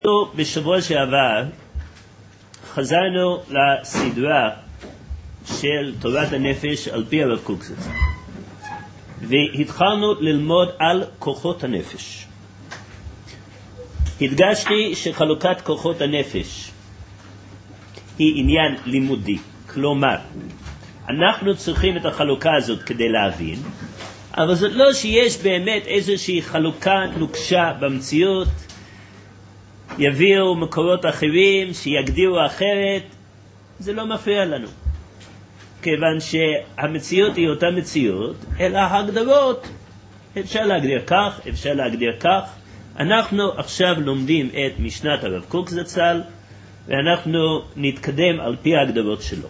בשבוע שעבר חזרנו לסדרה של תורת הנפש על פי הרב קוק זצ"ל, והתחלנו ללמוד על כוחות הנפש. הדגשתי שחלוקת כוחות הנפש היא עניין לימודי, כלומר אנחנו צריכים את החלוקה הזאת כדי להבין, אבל זאת לא שיש באמת איזושהי חלוקה נוקשה במציאות, יביאו מקורות אחרים שיגדירו אחרת, זה לא מפריע לנו, כיוון שהמציאות היא אותה מציאות, אלא ההגדרות אפשר להגדיר כך, אפשר להגדיר כך. אנחנו עכשיו לומדים את משנת הרב קוק זצ"ל, ואנחנו נתקדם על פי ההגדרות שלו.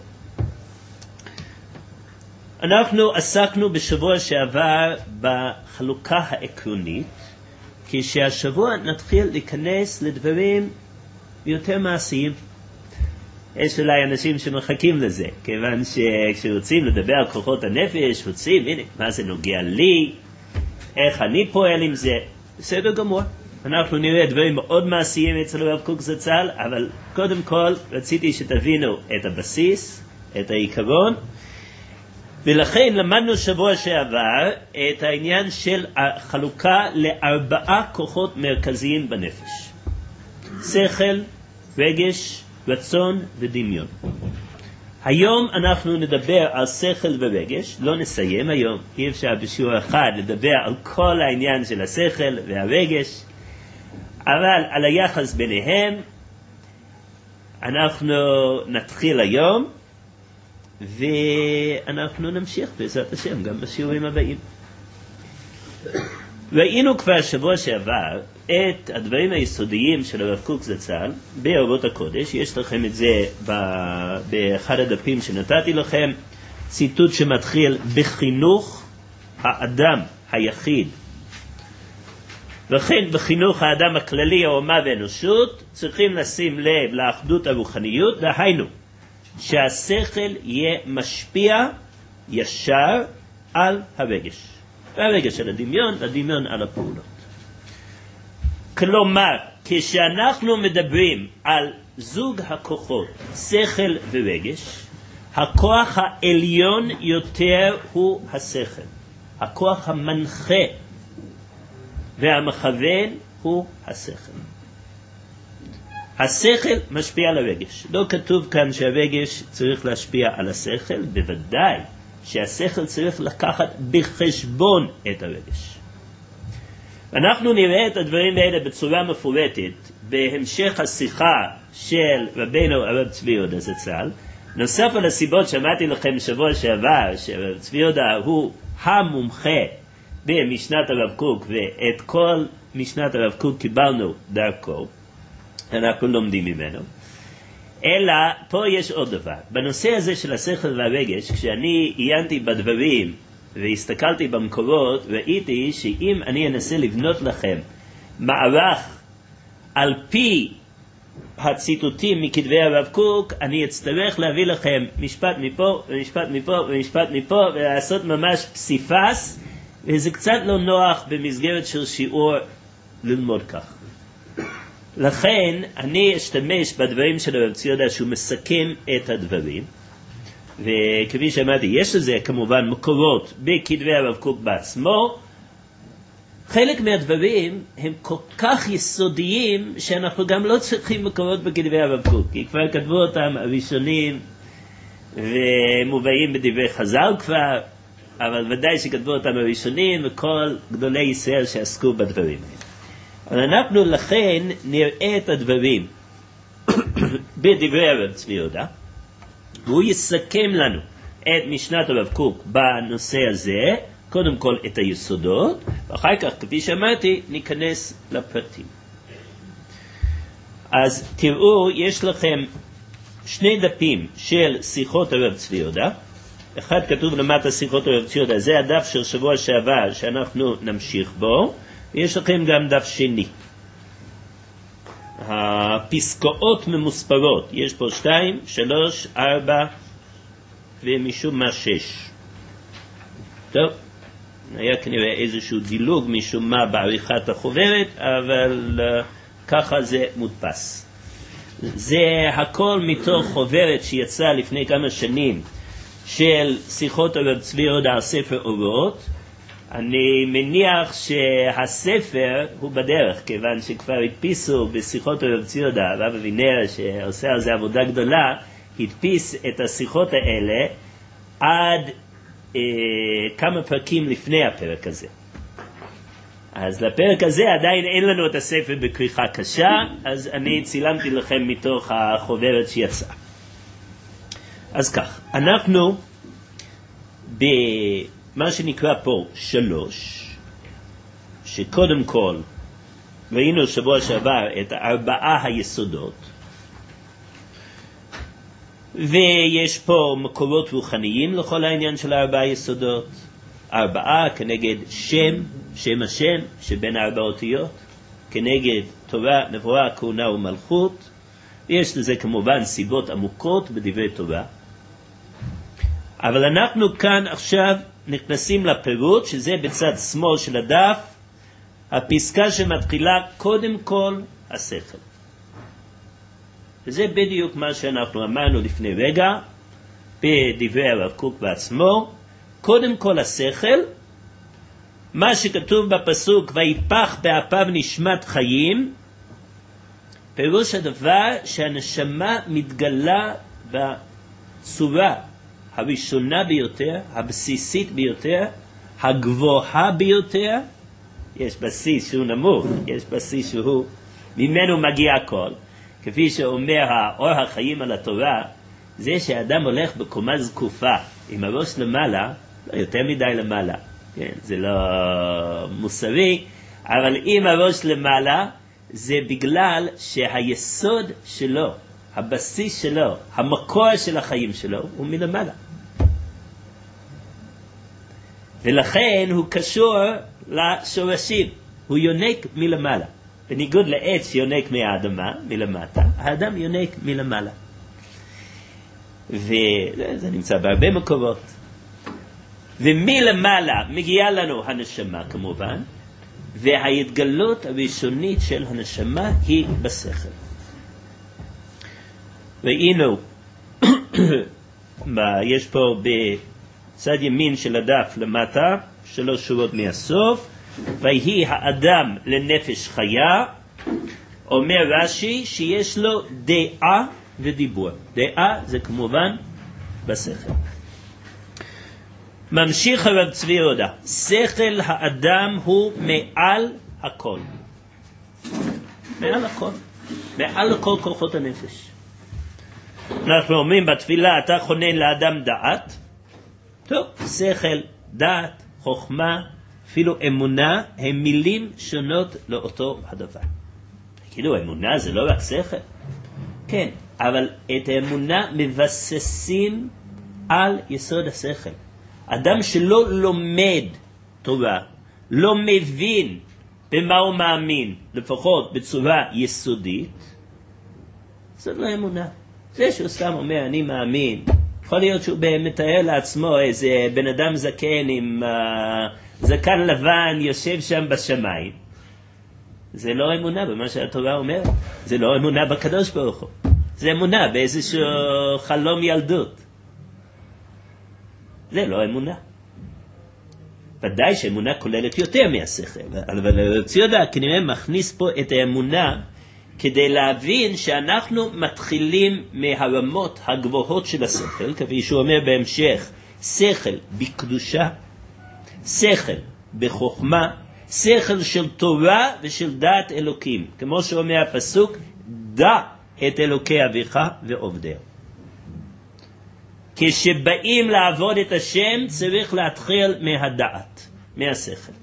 אנחנו עסקנו בשבוע שעבר בחלוקה העקרונית, כשהשבוע נתחיל להיכנס לדברים יותר מעשיים. יש אולי אנשים שמחכים לזה, כיוון שכשרוצים לדבר על כוחות הנפש, רוצים, הנה, מה זה נוגע לי, איך אני פועל עם זה, בסדר גמור. אנחנו נראה דברים מאוד מעשיים אצל הרב קוק זצ"ל, אבל קודם כל רציתי שתבינו את הבסיס, את העיקרון, ולכן למדנו שבוע שעבר את העניין של החלוקה לארבעה כוחות מרכזיים בנפש: שכל, רגש, רצון ודמיון. היום אנחנו נדבר על שכל ורגש, לא נסיים היום, אי אפשר בשיעור אחד לדבר על כל העניין של השכל והרגש, אבל על היחס ביניהם אנחנו נתחיל היום, ואנחנו נמשיך בעזרת השם גם בשיעורים הבאים. ראינו כבר שבוע שעבר את הדברים היסודיים של הרב קוק זצ"ל באורות הקודש. יש לכם את זה באחד הדפים שנתתי לכם, ציטוט שמתחיל: בחינוך האדם היחיד, וכן בחינוך האדם הכללי, האומה והאנושות, צריכים לשים לב לאחדות הרוחניות, דהיינו שהשכל יהיה משפיע ישר על הרגש, והרגש על הדמיון, הדמיון על הפעולות. כלומר, כשאנחנו מדברים על זוג הכוחות שכל ורגש, הכוח העליון יותר הוא השכל, הכוח המנחה והמכוון הוא השכל. השכל משפיע על הרגש. לא כתוב כאן שהרגש צריך להשפיע על השכל, בוודאי שהשכל צריך לקחת בחשבון את הרגש. אנחנו נראה את הדברים האלה בצורה מפורטת בהמשך השיחה של רבנו הרב צבי יהודה זצ"ל. נוסף על הסיבות שאמרתי לכם שבוע שעבר, שהרב צבי יהודה הוא המומחה במשנת הרב קוק, ואת כל משנת הרב קוק קיבלנו דרכו, אנחנו לומדים ממנו. אלא פה יש עוד דבר. בנושא הזה של השכל והרגש, כשאני עיינתי בדברים והסתכלתי במקורות, ראיתי שאם אני אנסה לבנות לכם מערך על פי הציטוטים מכתבי הרב קוק, אני אצטרך להביא לכם משפט מפה ומשפט מפה ומשפט מפה, ולעשות ממש פסיפס, וזה קצת לא נוח במסגרת של שיעור ללמוד כך. לכן אני אשתמש בדברים של הרב צבי יהודה שהוא מסכם את הדברים, וכפי שאמרתי, יש לזה כמובן מקורות בכתבי הרב קוק בעצמו. חלק מהדברים הם כל כך יסודיים שאנחנו גם לא צריכים מקורות בכתבי הרב קוק, כי כבר כתבו אותם הראשונים ומובאים בדברי חז"ל כבר, אבל ודאי שכתבו אותם הראשונים וכל גדולי ישראל שעסקו בדברים האלה. אבל אנחנו לכן נראה את הדברים בדברי הרב צבי יהודה, והוא יסכם לנו את משנת הרב קוק בנושא הזה, קודם כל את היסודות, ואחר כך, כפי שאמרתי, ניכנס לפרטים. אז תראו, יש לכם שני דפים של שיחות הרב צבי יהודה. אחד כתוב למטה שיחות הרב צבי יהודה, זה הדף של שבוע שעבר שאנחנו נמשיך בו, ויש לכם גם דף שני. הפסקאות ממוספרות, יש פה 2, 3, 4 ומשום מה 6. טוב, היה כנראה איזשהו דילוג משום מה בעריכת החוברת, אבל ככה זה מודפס. זה הכל מתוך חוברת שיצא לפני כמה שנים של שיחות הרב צבי יהודה על ספר אורות. אני מניח שהספר הוא בדרך, כיוון שכבר הדפיסו בשיחות הרב צבי יהודה, הרב אבינר שעושה על זה עבודה גדולה, הדפיס את השיחות האלה עד כמה פרקים לפני הפרק הזה. אז לפרק הזה עדיין אין לנו את הספר בכריכה קשה, אז אני צילמתי לכם מתוך החוברת שיצאה. אז כך, אנחנו במה שנקרא פה 3, שקודם כל ראינו שבוע שעבר את 4 היסודות, ויש פה מקורות רוחניים לכל העניין של 4 יסודות, 4 כנגד שם השם שבין 4 אותיות, כנגד תורה, נבואה, כהונה ומלכות, ויש לזה כמובן סיבות עמוקות בדברי תורה. אבל אנחנו כאן עכשיו נכנסים לפירוט, שזה בצד שמאל של הדף, הפסקה שמתחילה קודם כל השכל. וזה בדיוק מה שאנחנו אמרנו לפני רגע, בדברי הרב קוק בעצמו, קודם כל השכל, מה שכתוב בפסוק, ויפח באפיו נשמת חיים, פירוש הדבר שהנשמה מתגלה בצורה הראשונה ביותר, הבסיסית ביותר, הגבוהה ביותר. יש בסיס שהוא נמוך, יש בסיס שהוא ממנו מגיע הכל. כפי שאומר האור החיים על התורה, זה שאדם הולך בקומה זקופה עם הראש למעלה, לא יותר מדי למעלה, כן? זה לא מוסרי, אבל עם הראש למעלה זה בגלל שהיסוד שלו, הבסיס שלו, המקור של החיים שלו הוא מלמעלה. ולכן הוא קשור לשורשים, הוא יונק מלמעלה. בניגוד לעץ שיונק מהאדמה, מלמטה, האדם יונק מלמעלה. וזה נמצא בהרבה מקורות. ומלמעלה מגיעה לנו הנשמה כמובן, וההתגלות הראשונית של הנשמה היא בשכל. ראינו, יש פה בצד ימין של הדף למטה, 3 שורות מהסוף, ויהי האדם לנפש חיה, אומר רש"י שיש לו דעה ודיבור. דעה זה כמובן בשכל. ממשיך הרב צבי יהודה, שכל האדם הוא מעל הכל. מעל הכל. מעל הכל כוחות הנפש. אנחנו אומרים בתפילה, אתה כונן לאדם דעת. טוב, שכל, דעת, חוכמה, אפילו אמונה, הם מילים שונות לאותו הדבר. כאילו, אמונה זה לא רק שכל. כן, אבל את האמונה מבססים על יסוד השכל. אדם שלא לומד תורה, לא מבין במה הוא מאמין, לפחות בצורה יסודית, זאת לא אמונה. זה שהוא סתם אומר, אני מאמין. יכול להיות שהוא מתאר לעצמו איזה בן אדם זקן עם זקן לבן יושב שם בשמיים. זה לא אמונה במה שהתורה אומרת. זה לא אמונה בקדוש ברוך הוא. זה אמונה באיזשהו חלום ילדות. זה לא אמונה. ודאי שאמונה כוללת יותר מהשכל. אבל רב צבי יהודה כנראה מכניס פה את האמונה כדי להבין שאנחנו מתחילים מהרמות הגבוהות של השכל, כפי שהוא אומר בהמשך, שכל בקדושה, שכל בחוכמה, שכל של תורה ושל דעת אלוקים. כמו שאומר הפסוק, דע את אלוקי אביך ועובדהו. כשבאים לעבוד את השם צריך להתחיל מהדעת, מהשכל.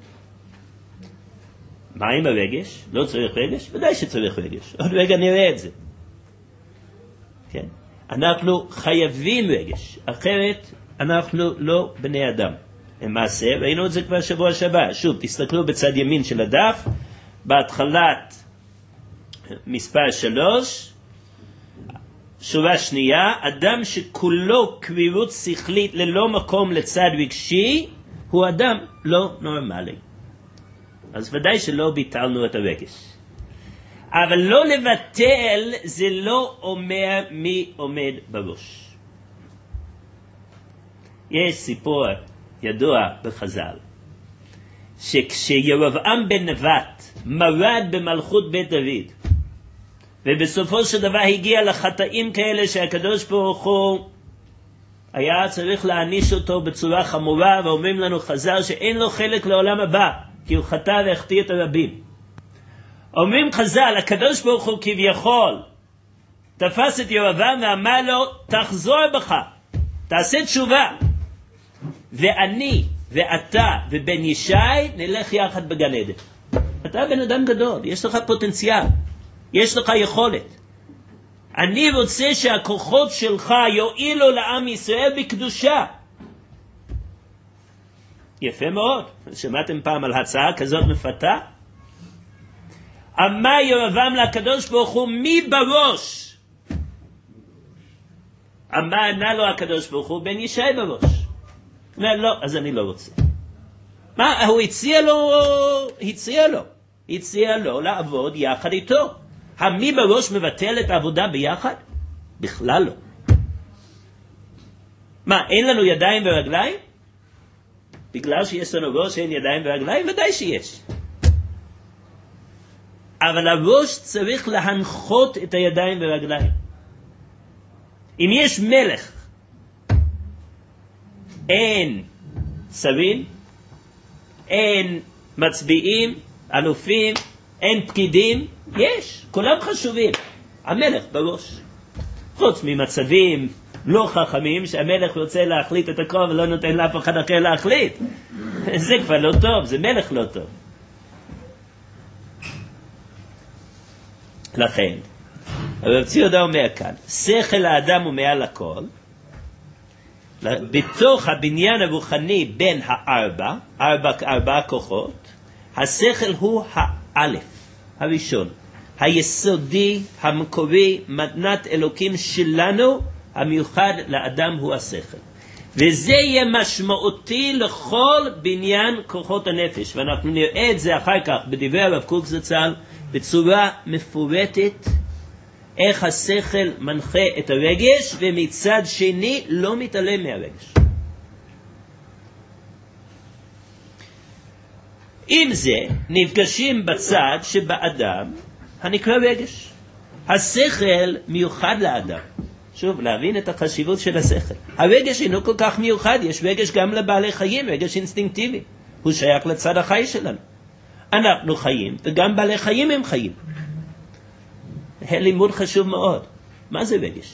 מה עם הרגש? לא צריך רגש? ודאי שצריך רגש. עוד רגע נראה את זה. כן? אנחנו חייבים רגש, אחרת אנחנו לא בני אדם. למעשה, ראינו את זה כבר שבוע שעבר. שוב, תסתכלו בצד ימין של הדף, בהתחלת מספר 3, שורה שנייה, אדם שכולו קבירות שכלית ללא מקום לצד רגשי, הוא אדם לא נורמלי. אז ודאי שלא ביטלנו את הרגש. אבל לא לבטל זה לא אומר מי עומד בראש. יש סיפור ידוע בחז"ל, שכשירבעם בן נבט מרד במלכות בית דוד, ובסופו של דבר הגיע לחטאים כאלה שהקדוש ברוך הוא היה צריך להעניש אותו בצורה חמורה, ואומרים לנו חז"ל שאין לו חלק לעולם הבא, כי הוא חטא והחטיא את הרבים. אומרים חז"ל, הקדוש ברוך הוא כביכול תפס את ירבעם ואמר לו, תחזור בך, תעשה תשובה, ואני ואתה ובן ישי נלך יחד בגן עדן. אתה בן אדם גדול, יש לך פוטנציאל, יש לך יכולת. אני רוצה שהכוחות שלך יועילו לעם ישראל בקדושה. יפה מאוד. שמעתם פעם על הצעה כזאת מפתה? אמר ירבעם לקדוש ברוך הוא, מי בראש? ענה לו הקדוש ברוך הוא, בן ישי בראש. אומר, לא, אז אני לא רוצה. מה, הוא הציע לו לעבוד יחד איתו. המי בראש מבטל את העבודה ביחד? בכלל לא. מה, אין לנו ידיים ורגליים? בגלל שיש לנו ראש אין ידיים ורגליים? ודאי שיש. אבל הראש צריך להנחות את הידיים ורגליים. אם יש מלך, אין שרים, אין מצביעים, אלופים, אין פקידים, יש, כולם חשובים. המלך בראש. חוץ ממצבים לא חכמים, שהמלך רוצה להחליט את הכל ולא נותן לאף אחד אחר להחליט. זה כבר לא טוב, זה מלך לא טוב. לכן, הרב צבי יהודה אומר כאן, שכל האדם הוא מעל הכל, בתוך הבניין הרוחני בין ארבע כוחות, השכל הוא האלף, הראשון, היסודי, המקורי, מתנת אלוקים שלנו, המיוחד לאדם הוא השכל. וזה יהיה משמעותי לכל בניין כוחות הנפש, ואנחנו נראה את זה אחר כך בדברי הרב קוק זצ"ל בצורה מפורטת, איך השכל מנחה את הרגש, ומצד שני לא מתעלם מהרגש. עם זה נפגשים בצד שבאדם הנקרא רגש. השכל מיוחד לאדם. שוב, להבין את החשיבות של השכל. הרגש אינו כל כך מיוחד, יש רגש גם לבעלי חיים, רגש אינסטינקטיבי. הוא שייך לצד החי שלנו. אנחנו חיים, וגם בעלי חיים הם חיים. לימוד חשוב מאוד. מה זה רגש?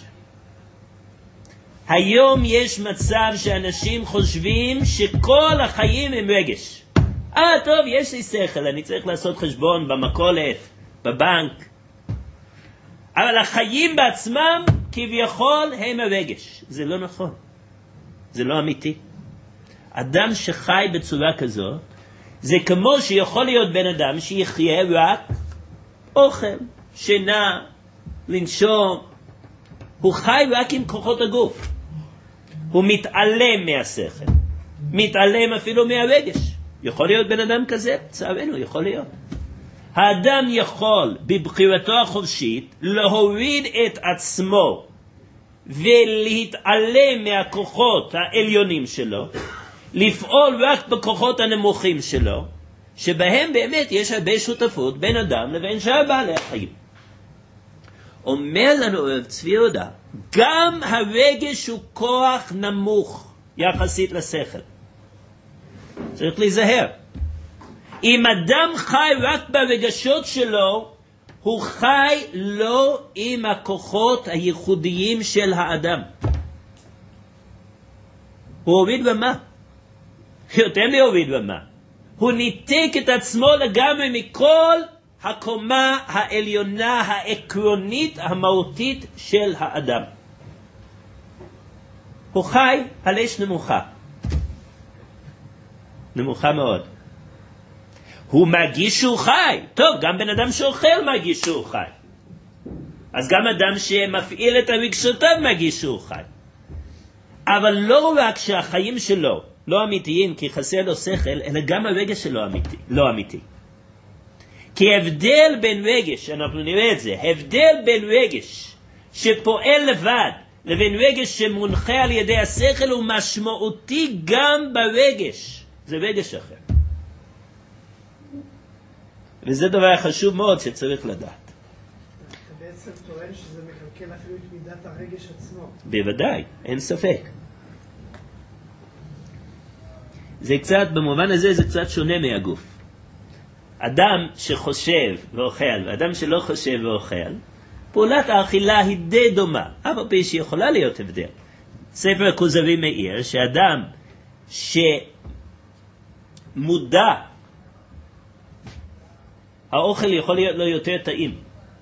היום יש מצב שאנשים חושבים שכל החיים הם רגש. טוב, יש לי שכל, אני צריך לעשות חשבון במכולת, בבנק. אבל החיים בעצמם כביכול הם הרגש. זה לא נכון. זה לא אמיתי. אדם שחי בצורה כזאת, זה כמו שיכול להיות בן אדם שיחיה רק אוכל, שינה, לנשום. הוא חי רק עם כוחות הגוף. הוא מתעלם מהשכל. מתעלם אפילו מהרגש. יכול להיות בן אדם כזה? צערנו, יכול להיות. האדם יכול בבחירתו החופשית להוריד את עצמו ולהתעלם מהכוחות העליונים שלו, לפעול רק בכוחות הנמוכים שלו, שבהם באמת יש הרבה שותפות בין אדם לבין שאר בעלי החיים. אומר לנו הרב צבי יהודה, גם הרגש הוא כוח נמוך יחסית לשכל. צריך להיזהר. אם אדם חי רק ברגשות שלו, הוא חי לא עם הכוחות הייחודיים של האדם. הוא הוריד רמה. יותר מהוריד רמה. הוא ניתק את עצמו לגמרי מכל הקומה העליונה העקרונית המהותית של האדם. הוא חי על אש נמוכה. נמוכה מאוד. הוא מרגיש שהוא חי. טוב, גם בן אדם שאוכל מרגיש שהוא חי. אז גם אדם שמפעיל את הרגשותיו מרגיש שהוא חי. אבל לא רק שהחיים שלו לא אמיתיים כי חסר לו שכל, אלא גם הרגש שלו לא אמיתי. כי הבדל בין רגש, אנחנו נראה את זה, הבדל בין רגש שפועל לבד, לבין רגש שמונחה על ידי השכל הוא משמעותי גם ברגש. זה רגש אחר. וזה דבר חשוב מאוד שצריך לדעת. אתה בעצם טוען שזה מקלקל אפילו את מידת הרגש עצמו. בוודאי, אין ספק. זה קצת, במובן הזה זה קצת שונה מהגוף. אדם שחושב ואוכל, ואדם שלא חושב ואוכל, פעולת האכילה היא די דומה, אבל פי שיכולה להיות הבדל. ספר הכוזרי מאיר שאדם שמודע, האוכל יכול להיות לו יותר טעים.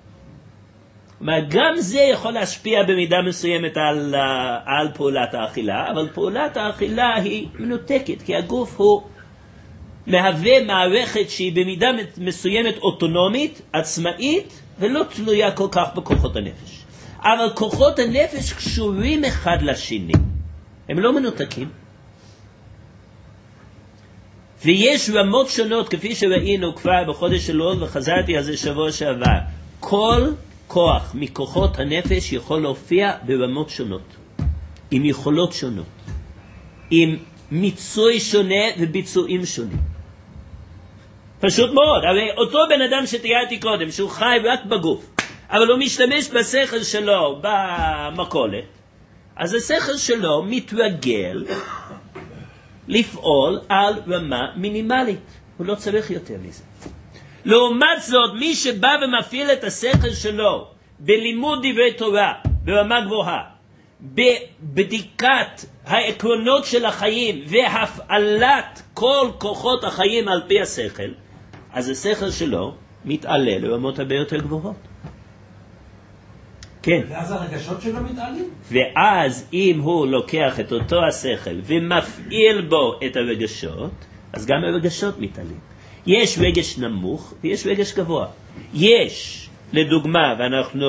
גם זה יכול להשפיע במידה מסוימת על פעולת האכילה, אבל פעולת האכילה היא מנותקת, כי הגוף הוא מהווה מערכת שהיא במידה מסוימת אוטונומית, עצמאית, ולא תלויה כל כך בכוחות הנפש. אבל כוחות הנפש קשורים אחד לשני. הם לא מנותקים. ויש רמות שונות, כפי שראינו כבר בחודש אלול, וחזרתי על זה שבוע שעבר. כל כוח מכוחות הנפש יכול להופיע ברמות שונות, עם יכולות שונות, עם מיצוי שונה וביצועים שונים. פשוט מאוד. הרי אותו בן אדם שתיארתי קודם, שהוא חי רק בגוף, אבל הוא משתמש בשכל שלו במקולת, אז השכל שלו מתרגל לפעול על רמה מינימלית. הוא לא צריך יותר מזה. לעומת זאת, מי שבא ומפעיל את השכל שלו בלימוד דברי תורה ברמה גבוהה, בבדיקת העקרונות של החיים והפעלת כל כוחות החיים על פי השכל, אז השכל שלו מתעלה לרמות הרבה יותר גבוהות. כן. ואז הרגשות שלו מתעלים? ואז אם הוא לוקח את אותו השכל ומפעיל בו את הרגשות, אז גם הרגשות מתעלים. יש רגש נמוך ויש רגש גבוה. יש, לדוגמה, ואנחנו,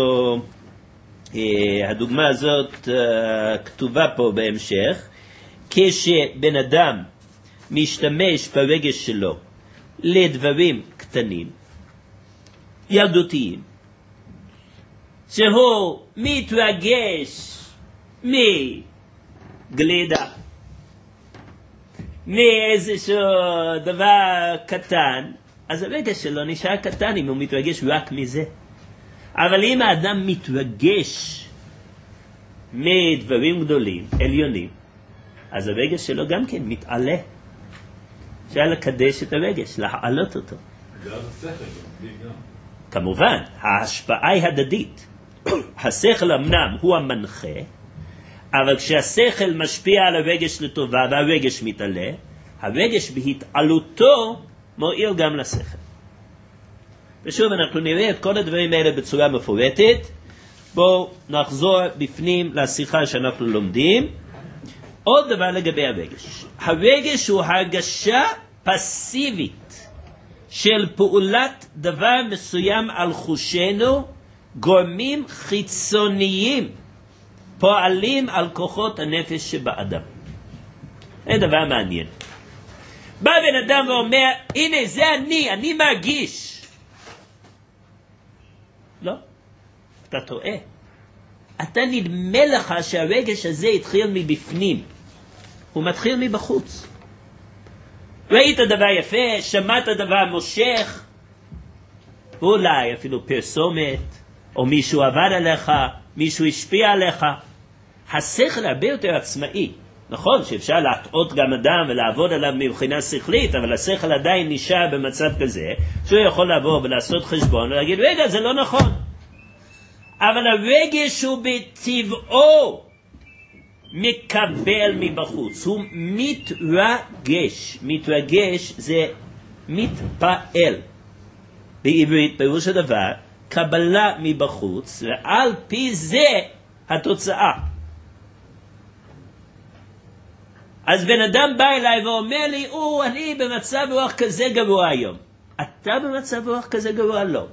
הדוגמה הזאת כתובה פה בהמשך, כשבן אדם משתמש ברגש שלו לדברים קטנים, ילדותיים, שהוא מתרגש מגלידה, מאיזשהו דבר קטן, אז הרגש שלו נשאר קטן אם הוא מתרגש רק מזה. אבל אם האדם מתרגש מדברים גדולים, עליונים, אז הרגש שלו גם כן מתעלה. אפשר לקדש את הרגש, להעלות אותו. כמובן, ההשפעה היא הדדית. השכל אמנם הוא המנחה, אבל כשהשכל משפיע על הרגש לטובה והרגש מתעלה, הרגש בהתעלותו מועיל גם לשכל. ושוב אנחנו נראה את כל הדברים האלה בצורה מפורטת. בואו נחזור בפנים לשיחה שאנחנו לומדים. עוד דבר לגבי הרגש. הרגש הוא הרגשה פסיבית של פעולת דבר מסוים על חושנו, גורמים חיצוניים פועלים על כוחות הנפש שבאדם. זה דבר מעניין. בא בן אדם ואומר, הנה זה אני מרגיש. לא, אתה טועה. אתה נדמה לך שהרגש הזה התחיל מבפנים. הוא מתחיל מבחוץ. ראית דבר יפה, שמעת דבר מושך, ואולי אפילו פרסומת, או מישהו עבד עליך, מישהו השפיע עליך. השכל הרבה יותר עצמאי. נכון שאפשר להטעות גם אדם ולעבוד עליו מבחינה שכלית, אבל השכל עדיין נשאר במצב כזה, שהוא יכול לבוא ולעשות חשבון ולהגיד, רגע, זה לא נכון. אבל הרגש הוא בטבעו מקבל מבחוץ, הוא מתרגש. מתרגש זה מתפעל. בעברית פירוש הדבר, קבלה מבחוץ, ועל פי זה התוצאה. אז בן אדם בא אליי ואומר לי, אני במצב רוח כזה גרוע היום. אתה במצב רוח כזה גרוע? לא.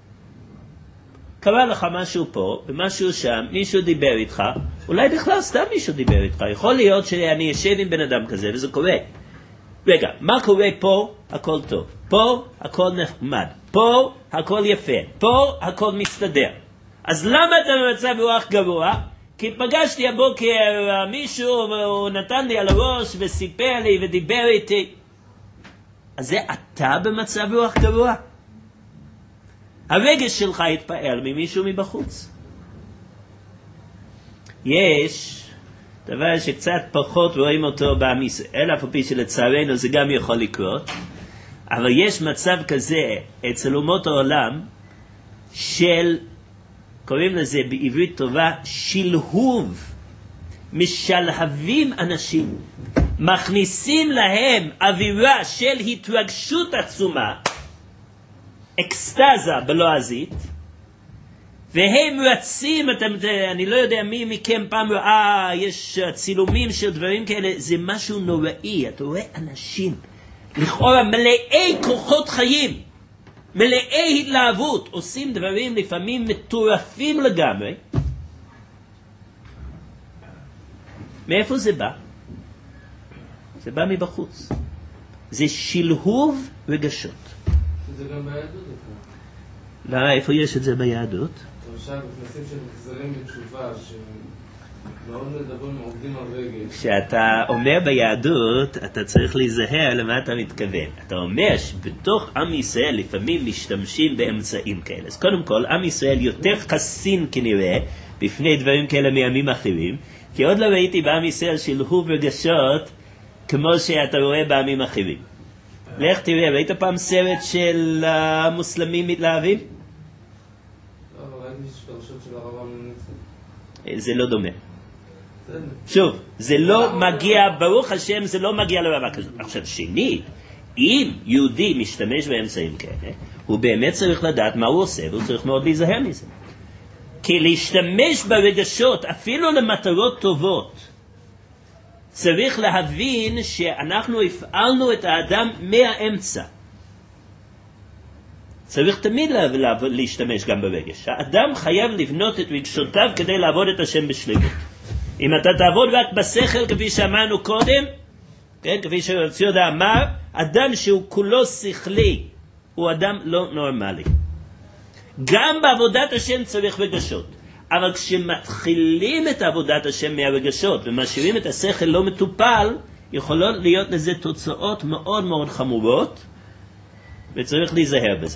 קרה לך משהו פה, ומשהו שם, מישהו דיבר איתך, אולי בכלל סתם מישהו דיבר איתך. יכול להיות שאני אשב עם בן אדם כזה, וזה קורה. רגע, מה קורה פה? הכל טוב. פה הכל נחמד. פה הכל יפה, פה הכל מסתדר. אז למה אתה במצב רוח גרוע? כי פגשתי הבוקר מישהו והוא נתן לי על הראש וסיפר לי ודיבר איתי. אז זה אתה במצב רוח גרוע? הרגש שלך התפעל ממישהו מבחוץ. יש דבר שקצת פחות רואים אותו בעם ישראל, אף על פי שלצערנו זה גם יכול לקרות, אבל יש מצב כזה אצל אומות העולם של, קוראים לזה בעברית טובה, שלהוב. משלהבים אנשים, מכניסים להם אווירה של התרגשות עצומה, אקסטזה בלועזית, והם רצים, אני לא יודע מי מכם פעם ראה, יש צילומים של דברים כאלה, זה משהו נוראי. אתה רואה אנשים לכאורה מלאי כוחות חיים, מלאי התלהבות, עושים דברים לפעמים מטורפים לגמרי. מאיפה זה בא? זה בא מבחוץ. זה שלהוב רגשות. זה גם ביהדות. לא, איפה יש את זה ביהדות? למשל, בכנסים של מחזרים בתשובה, שמאוד מדברים עובדים על רגש. כשאתה אומר ביהדות, אתה צריך להיזהר למה אתה מתכוון. אתה אומר שבתוך עם ישראל לפעמים משתמשים באמצעים כאלה. אז קודם כל, עם ישראל יותר חסין כנראה בפני דברים כאלה מימים אחרים, כי עוד לא ראיתי בעם ישראל שלהוב רגשות כמו שאתה רואה בעמים אחרים. לך תראה, ראית פעם סרט של המוסלמים מתלהבים? לא, אבל ראיתי שפרשות של הרב המנצח. זה לא דומה. שוב, זה לא מגיע, ברוך השם, זה לא מגיע לרמה כזאת. עכשיו, שנית, אם יהודי משתמש באמצעים כאלה, הוא באמת צריך לדעת מה הוא עושה, והוא צריך מאוד להיזהר מזה. כי להשתמש ברגשות, אפילו למטרות טובות, צריך להבין שאנחנו הפעלנו את האדם מהאמצע. צריך תמיד להשתמש גם ברגש. האדם חייב לבנות את רגשותיו כדי לעבוד את השם בשלמות. אם אתה תעבוד רק בשכל, כפי שאמרנו קודם, כן, כפי שרבי יהודה אמר, אדם שהוא כולו שכלי, הוא אדם לא נורמלי. גם בעבודת השם צריך רגשות. אבל כשמתחילים את עבודת השם מהרגשות ומשאירים את השכל לא מטופל, יכולות להיות לזה תוצאות מאוד מאוד חמורות, וצריך להיזהר בזה.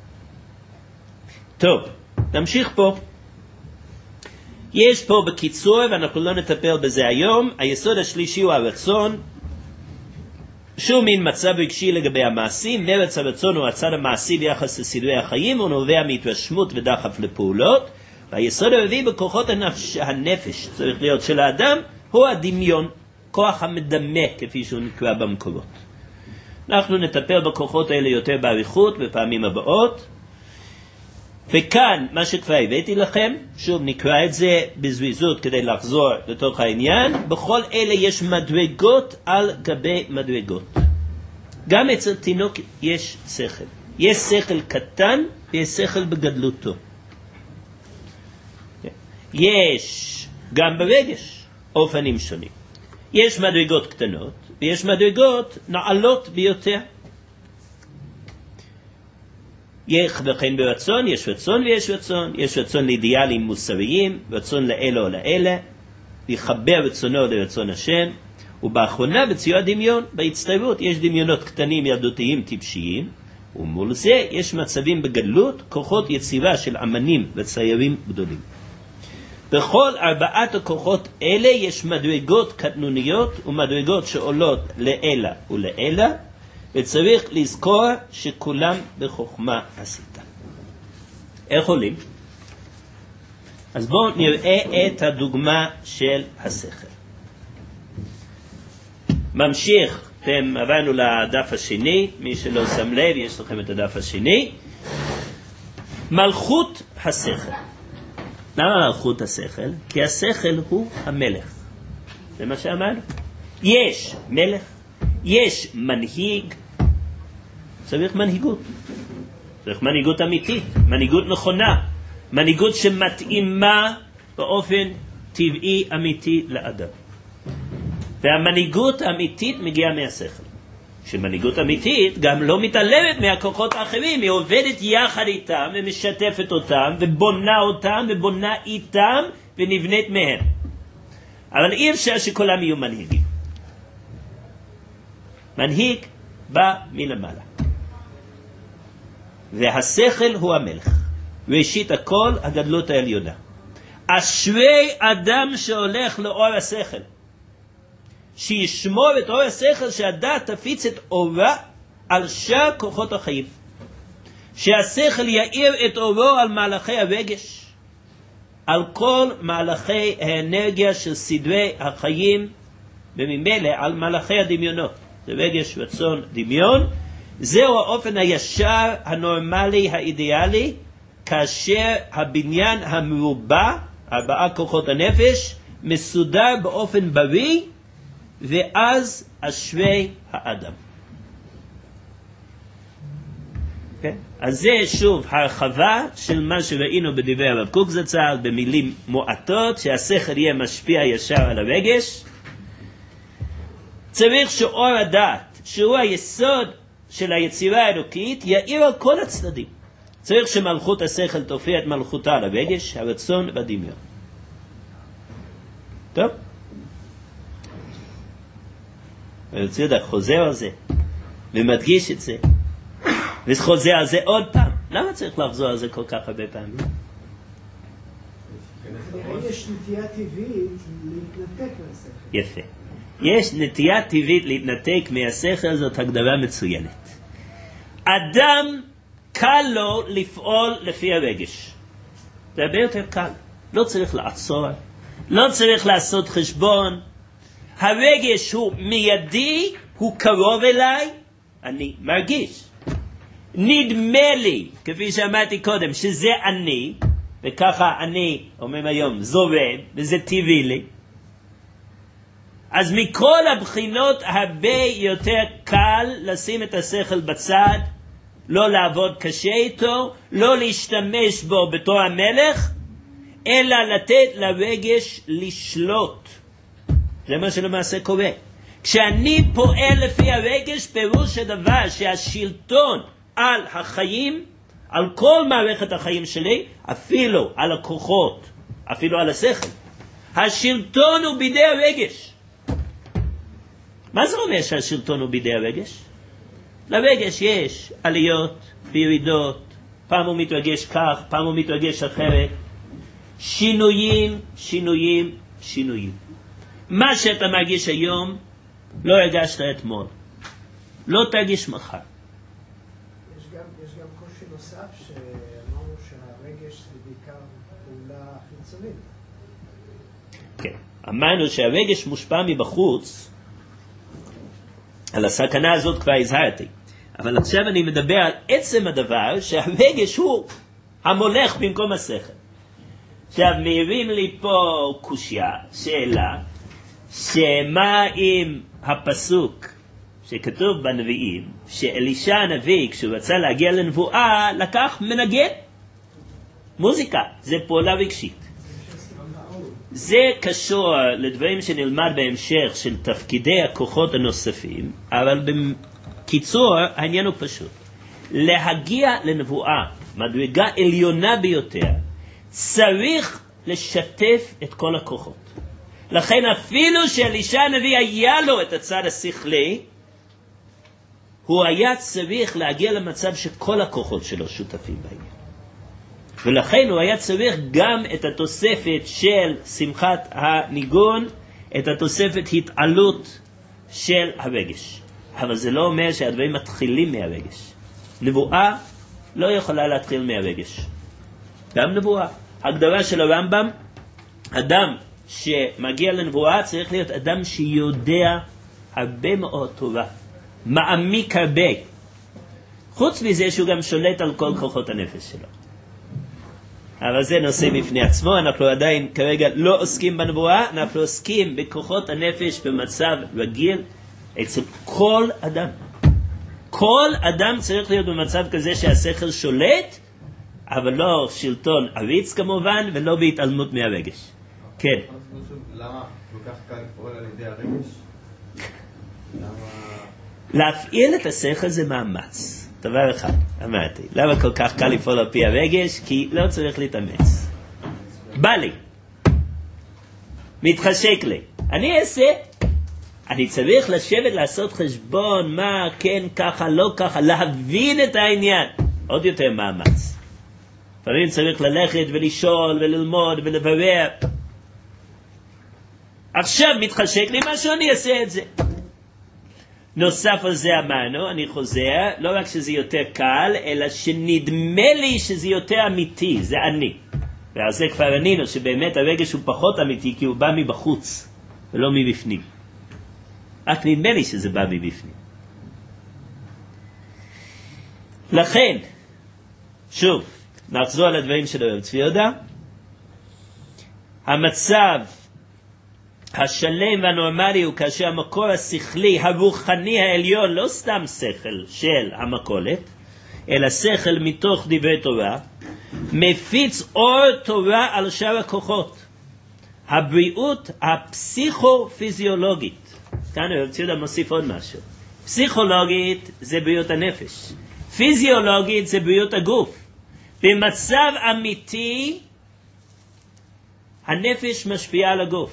טוב, נמשיך פה. יש פה בקיצור, ואנחנו לא נטפל בזה היום, היסוד השלישי הוא הרצון, שוב מין מצב רגשי לגבי המעשים. מרץ הרצון הוא הצד המעשי ביחס לסדרי החיים, הוא נובע מהתרשמות ודחף לפעולות, והיסוד הרביעי בכוחות הנפש, צריך להיות של האדם, הוא הדמיון, כוח המדמה כפי שהוא נקרא במקורות. אנחנו נטפל בכוחות האלה יותר בעריכות בפעמים הבאות, וכאן מה שכבר הבאתי לכם, שוב נקרא את זה בזריזות כדי לחזור לתוך העניין. בכל אלה יש מדרגות על גבי מדרגות. גם אצל תינוק יש שכל. יש שכל קטן ויש שכל בגדלותו. יש גם ברגש אופנים שונים. יש מדרגות קטנות ויש מדרגות נעלות ביותר. וכן ברצון, יש רצון ויש רצון. יש רצון לאידיאלים מוסריים, רצון לאלה או לאלה, לחבר רצונו לרצון השם. ובאחרונה בציור הדמיון, בהצטיירות, יש דמיונות קטנים ילדותיים טיפשיים, ומול זה יש מצבים בגדלות, כוחות יצירה של אמנים וציירים גדולים. בכל ארבעת הכוחות אלה יש מדרגות קטנוניות ומדרגות שעולות לאלה ולאלה, וצריך לזכור שכולם בחוכמה עשית. איך עולים? אז בואו נראה את הדוגמה של השכל. ממשיך, אתם עברנו לדף השני, מי שלא שם לב, יש לכם את הדף השני. מלכות השכל. למה מלכות השכל? כי השכל הוא המלך. זה מה שאמרנו. יש מלך, יש מנהיג, צריך מנהיגות. צריך מנהיגות אמיתית, מנהיגות נכונה, מנהיגות שמתאימה באופן טבעי אמיתי לאדם. והמנהיגות האמיתית מגיעה מהשכל. שמנהיגות אמיתית גם לא מתעלמת מהכוחות האחרים, היא עובדת יחד איתם ומשתפת אותם ובונה אותם ובונה איתם ונבנית מהם. אבל אי אפשר שכולם יהיו מנהיגים. מנהיג בא מלמעלה. והשכל הוא המלך. ראשית הכל הגדלות העליונה. אשרי אדם שהולך לאור השכל. שישמור את אור השכל, שהדעת תפיץ את אורה על שאר כוחות החיים. שהשכל יאיר את אורו על מהלכי הרגש, על כל מהלכי האנרגיה של סדרי החיים, וממילא על מהלכי הדמיונות. זה רגש, רצון, דמיון. זהו האופן הישר, הנורמלי, האידיאלי, כאשר הבניין המרובע, 4 כוחות הנפש, מסודר באופן בריא, ואז אשרי האדם. Okay? אז זה שוב הרחבה של מה שראינו בדברי הרב קוק זצ"ל, במילים מועטות, שהשכל יהיה משפיע ישר על הרגש. צריך שאור הדעת, שהוא היסוד של היצירה האלוקית, יאיר על כל הצדדים. צריך שמלכות השכל תופיע את מלכותה על הרגש, הרצון והדמיון. טוב? הרצידה חוזר על זה, ומדגיש את זה, וחוזר על זה עוד פעם. למה צריך לחזור על זה כל כך הרבה פעמים? יש נטייה טבעית להתנתק מהשכל. יפה. יש נטייה טבעית להתנתק מהשכל, זאת הגדרה מצוינת. אדם קל לו לפעול לפי הרגש. זה הרבה יותר קל. לא צריך לעצור, לא צריך לעשות חשבון. הרגש הוא מיידי, הוא קרוב אליי, אני מרגיש. נדמה לי, כפי שאמרתי קודם, שזה אני, וככה אני, אומרים היום, זורם, וזה טבעי לי. אז מכל הבחינות הרבה יותר קל לשים את השכל בצד, לא לעבוד קשה איתו, לא להשתמש בו בתור המלך, אלא לתת לרגש לשלוט. זה מה שלמעשה קורה. כשאני פועל לפי הרגש, פירוש הדבר שהשלטון על החיים, על כל מערכת החיים שלי, אפילו על הכוחות, אפילו על השכל, השלטון הוא בידי הרגש. מה זה אומר שהשלטון הוא בידי הרגש? לרגש יש עליות וירידות, פעם הוא מתרגש כך, פעם הוא מתרגש אחרת, שינויים, שינויים, שינויים. מה שאתה מרגיש היום, לא הרגשת אתמול. לא תרגיש מחר. יש גם קושי נוסף שאמרנו שהרגש זה בעיקר פעולה חיצונית. כן. אמרנו שהרגש מושפע מבחוץ, על הסכנה הזאת כבר הזהרתי. אבל עכשיו אני מדבר על עצם הדבר שהרגש הוא המולך במקום השכל. עכשיו מעירים לי פה קושיה, שאלה, שמה עם הפסוק שכתוב בנביאים, שאלישע הנביא כשהוא רצה להגיע לנבואה לקח מנגן, מוזיקה, זה פעולה רגשית. זה קשור לדברים שנלמד בהמשך של תפקידי הכוחות הנוספים, אבל בקיצור העניין הוא פשוט. להגיע לנבואה, מדרגה עליונה ביותר, צריך לשתף את כל הכוחות. לכן אפילו שאלישע הנביא היה לו את הצד השכלי, הוא היה צריך להגיע למצב שכל הכוחות שלו שותפים בעניין. ולכן הוא היה צריך גם את התוספת של שמחת הניגון, את התוספת התעלות של הרגש. אבל זה לא אומר שהדברים מתחילים מהרגש. נבואה לא יכולה להתחיל מהרגש. גם נבואה. הגדרה של הרמב"ם, אדם שמגיע לנבואה צריך להיות אדם שיודע הרבה מאוד תורה, מעמיק הרבה. חוץ מזה שהוא גם שולט על כל כוחות הנפש שלו. אבל זה נושא בפני עצמו, אנחנו עדיין כרגע לא עוסקים בנבואה, אנחנו עוסקים בכוחות הנפש במצב רגיל אצל כל אדם. כל אדם צריך להיות במצב כזה שהשכל שולט, אבל לא שלטון עריץ כמובן, ולא בהתעלמות מהרגש. כן. למה כל כך קל לפעול על ידי הרגש? למה להפעיל את השכל זה מאמץ. דבר אחד, אמרתי. למה כל כך קל לפעול על פי הרגש? כי לא צריך להתאמץ. בא לי. מתחשק לי. אני אעשה. אני צריך לשבת לעשות חשבון, מה, כן, ככה, לא ככה, להבין את העניין. עוד יותר מאמץ. לפעמים צריך ללכת ולשאול וללמוד ולברר. עכשיו מתחשק לי משהו, אני אעשה את זה. נוסף על זה אמרנו, אני חוזר, לא רק שזה יותר קל, אלא שנדמה לי שזה יותר אמיתי, זה אני. ועל זה כבר ענינו, שבאמת הרגש הוא פחות אמיתי, כי הוא בא מבחוץ, ולא מבפנים. רק נדמה לי שזה בא מבפנים. לכן, שוב, נחזור על הדברים של הרב צבי יהודה. המצב השלם והנורמלי הוא כאשר המקור השכלי, הרוחני העליון, לא סתם שכל של המקולת, אלא שכל מתוך דברי תורה, מפיץ אור תורה על שאר הכוחות. הבריאות הפסיכו-פיזיולוגית. כאן הרב צבי יהודה מוסיף עוד משהו. פסיכולוגית זה בריאות הנפש. פיזיולוגית זה בריאות הגוף. במצב אמיתי, הנפש משפיעה על הגוף.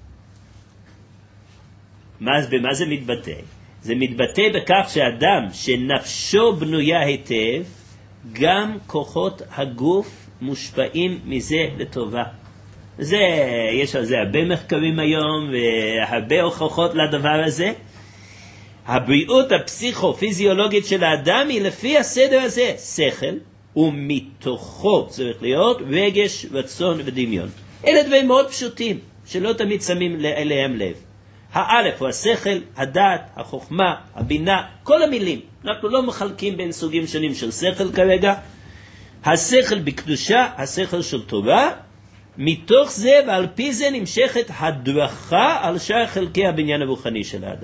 במה זה מתבטא? זה מתבטא בכך שאדם שנפשו בנויה היטב, גם כוחות הגוף מושפעים מזה לטובה. יש על זה הרבה מחקרים היום והרבה הוכחות לדבר הזה. הבריאות הפסיכו-פיזיולוגית של האדם היא לפי הסדר הזה, שכל, ומתוכו צריך להיות רגש, רצון ודמיון. אלה דברים מאוד פשוטים, שלא תמיד שמים אליהם לב. האלף הוא השכל, הדעת, החוכמה, הבינה, כל המילים. אנחנו לא מחלקים בין סוגים שונים של שכל כרגע. השכל בקדושה, השכל של תורה, מתוך זה ועל פי זה נמשכת הדרכה על שאר חלקי הבניין הרוחני של האדם.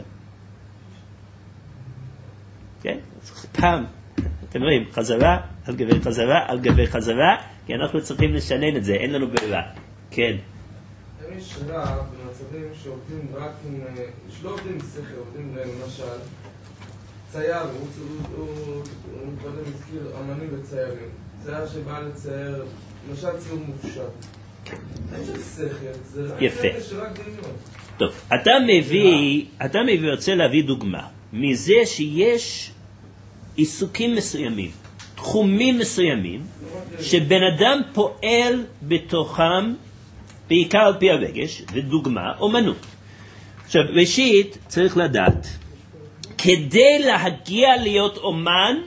כן? פעם, אתם רואים, חזרה על גבי חזרה על גבי חזרה, כי אנחנו צריכים לשנן את זה, אין לנו ברירה. כן. יש שאלה במצבים שעובדים רק עם, שלא עובדים עם שכל, עובדים למשל, צייר, הוא קודם הזכיר אמנים וציירים, צייר שבא לצייר, למשל ציור מופשט. איזה שכל, זה רק רגש שרק דמיון. טוב, אתה מביא, רוצה להביא דוגמה, מזה שיש עיסוקים מסוימים, תחומים מסוימים, שבן אדם פועל בתוכם, בעיקר על פי הרגש, ודוגמה, אומנות. עכשיו, ראשית, צריך לדעת, כדי להגיע להיות אומן,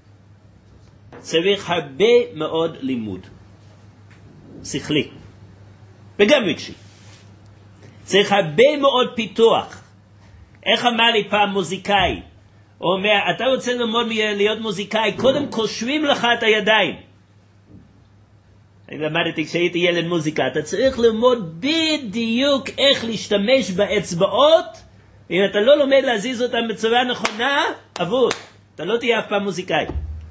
צריך הרבה מאוד לימוד. שכלי. וגם רגשי. צריך הרבה מאוד פיתוח. איך אמר לי פעם מוזיקאי? הוא אומר, אתה רוצה ללמוד להיות מוזיקאי, קודם קושרים לך את הידיים. אני למדתי כשהייתי ילד מוזיקה, אתה צריך ללמוד בדיוק איך להשתמש באצבעות, ואם אתה לא לומד להזיז אותם בצורה נכונה, אבוד, אתה לא תהיה אף פעם מוזיקאי.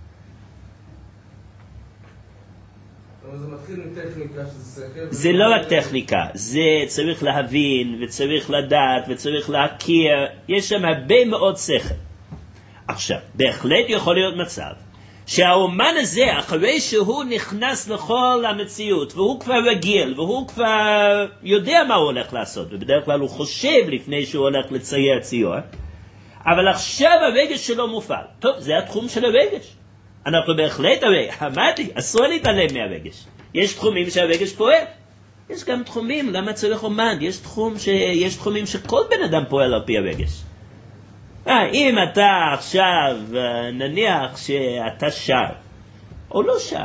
אבל זה מתחיל מטכניקה שזה שכל. זה לא רק טכניקה, זה צריך להבין וצריך לדעת וצריך להכיר, יש שם הרבה מאוד שכל. עכשיו, בהחלט יכול להיות מצב שהאומן הזה, אחרי שהוא נכנס לכל המציאות, והוא כבר רגיל, והוא כבר יודע מה הוא הולך לעשות, ובדרך כלל הוא חושב לפני שהוא הולך לצייר ציור, אבל עכשיו הרגש שלו מופעל. טוב, זה התחום של הרגש. אנחנו בהחלט, הרי, אמרתי, אסור להתעלם מהרגש. יש תחומים שהרגש פועל. יש גם תחומים, למה צריך אומן? יש תחומים שכל בן אדם פועל על פי הרגש. אם אתה עכשיו, נניח שאתה שר, או לא שר,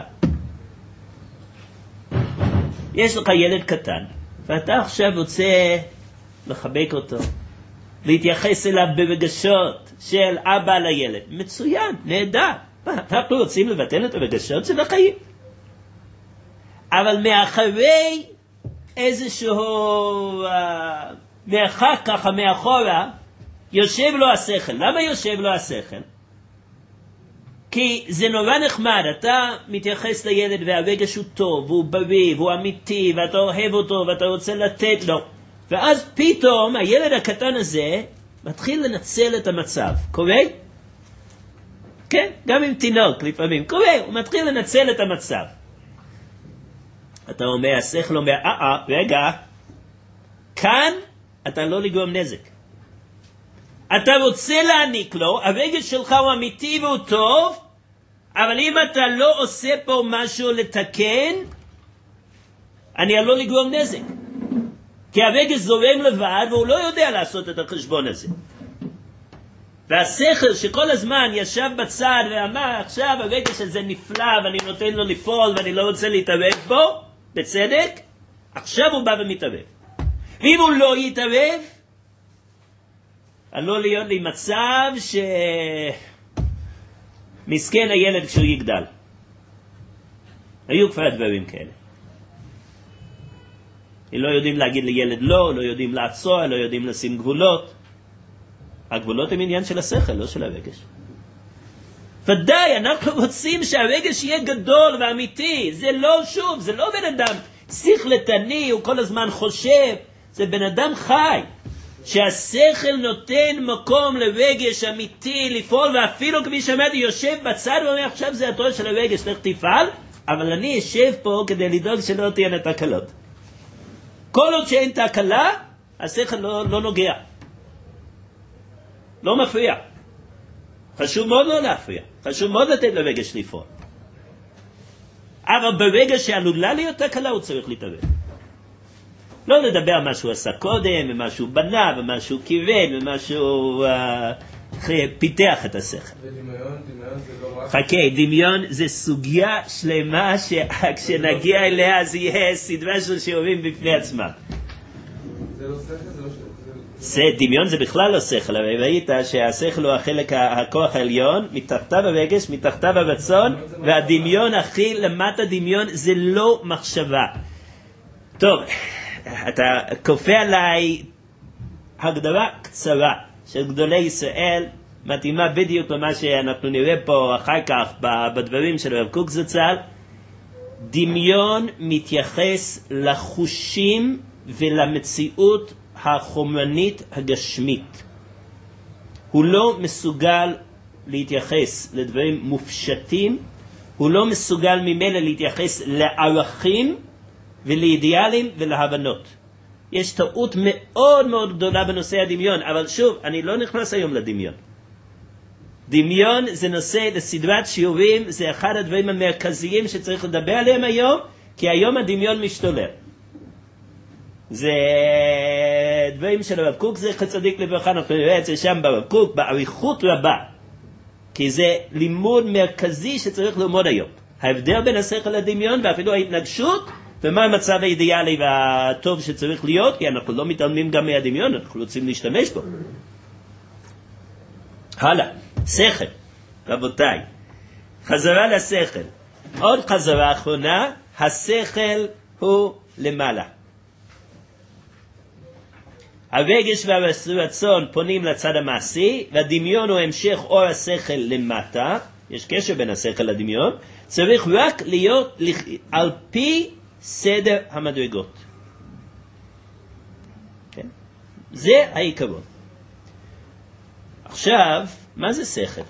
יש לך ילד קטן, ואתה עכשיו רוצה לחבק אותו, להתייחס אליו ברגשות של אבא לילד. מצוין, נהדר. אנחנו רוצים לבטל את הרגשות של החיים. אבל מאחרי איזשהו מרחק ככה מאחורה, יושב לו השכל. למה יושב לו השכל? כי זה נורא נחמד, אתה מתייחס לילד והרגש הוא טוב, והוא בריא, והוא אמיתי, ואתה אוהב אותו, ואתה רוצה לתת לו. ואז פתאום הילד הקטן הזה מתחיל לנצל את המצב. קורה? כן, גם עם תינוק לפעמים. קורה, הוא מתחיל לנצל את המצב. אתה אומר, השכל אומר, רגע, כאן אתה לא לגרום נזק. אתה רוצה להעניק לו, הרגש שלך הוא אמיתי והוא טוב, אבל אם אתה לא עושה פה משהו לתקן, אני עלול לגרום נזק. כי הרגש זורם לבד והוא לא יודע לעשות את החשבון הזה. והשכל שכל הזמן ישב בצד ואמר, עכשיו הרגש הזה נפלא ואני נותן לו לפעול ואני לא רוצה להתערב בו, בצדק, עכשיו הוא בא ומתערב. ואם הוא לא יתערב, עלול להיות לי מצב מסכן הילד כשהוא יגדל. היו כבר דברים כאלה. לא יודעים להגיד לילד לא יודעים לעצור, לא יודעים לשים גבולות. הגבולות הם עניין של השכל, לא של הרגש. ודאי, אנחנו רוצים שהרגש יהיה גדול ואמיתי. זה לא, שוב, זה לא בן אדם שכלתני, הוא כל הזמן חושב. זה בן אדם חי. שהשכל נותן מקום לרגש אמיתי לפעול, ואפילו כפי שאמרתי, יושב בצד ואומר, עכשיו זה התור של הרגש, לך תפעל, אבל אני אשב פה כדי לדאוג שלא תהיינה תקלות. כל עוד שאין תקלה, השכל לא נוגע. לא מפריע. חשוב מאוד לא להפריע. חשוב מאוד לתת לרגש לפעול. אבל ברגע שעלולה להיות תקלה, הוא צריך להתערב. לא לדבר על מה שהוא עשה קודם, ומה שהוא בנה, ומה שהוא כיוון, ומה שהוא פיתח את השכל. ודמיון זה לא רק... חכה, דמיון זה סוגיה שלמה שכשנגיע אליה זה יהיה סדרה של שיעורים בפני עצמם. זה לא שכל, זה לא שכל. דמיון זה בכלל לא שכל, אבל ראית שהשכל הוא החלק, הכוח העליון, מתחתיו הרגש, מתחתיו הרצון, והדמיון הכי למטה דמיון זה לא מחשבה. טוב, אתה כופה עליי הגדרה קצרה של גדולי ישראל, מתאימה בדיוק למה שאנחנו נראה פה אחר כך בדברים של הרב קוק זצ"ל. דמיון מתייחס לחושים ולמציאות החומרנית הגשמית. הוא לא מסוגל להתייחס לדברים מופשטים, הוא לא מסוגל ממילא להתייחס לערכים ולאידיאלים ולהבנות. יש טעות מאוד מאוד גדולה בנושא הדמיון, אבל שוב, אני לא נכנס היום לדמיון. דמיון זה נושא לסדרת שיעורים, זה אחד הדברים המרכזיים שצריך לדבר עליהם היום, כי היום הדמיון משתולל. זה דברים של הרב קוק, זה צדיק לברכה, אנחנו נראה את זה שם ברב קוק, בעריכות רבה. כי זה לימוד מרכזי שצריך ללמוד היום. ההבדל בין השכל לדמיון ואפילו ההתנגשות, ומה המצב האידיאלי והטוב שצריך להיות, כי אנחנו לא מתעלמים גם מהדמיון, אנחנו רוצים להשתמש בו. הלאה, שכל, רבותיי. חזרה לשכל. עוד חזרה אחרונה, השכל הוא למעלה. הרגש והרצון פונים לצד המעשי, והדמיון הוא המשך אור השכל למטה, יש קשר בין השכל לדמיון, צריך רק להיות על פי סדר המדרגות. כן? זה העיקרון. עכשיו, מה זה שכל?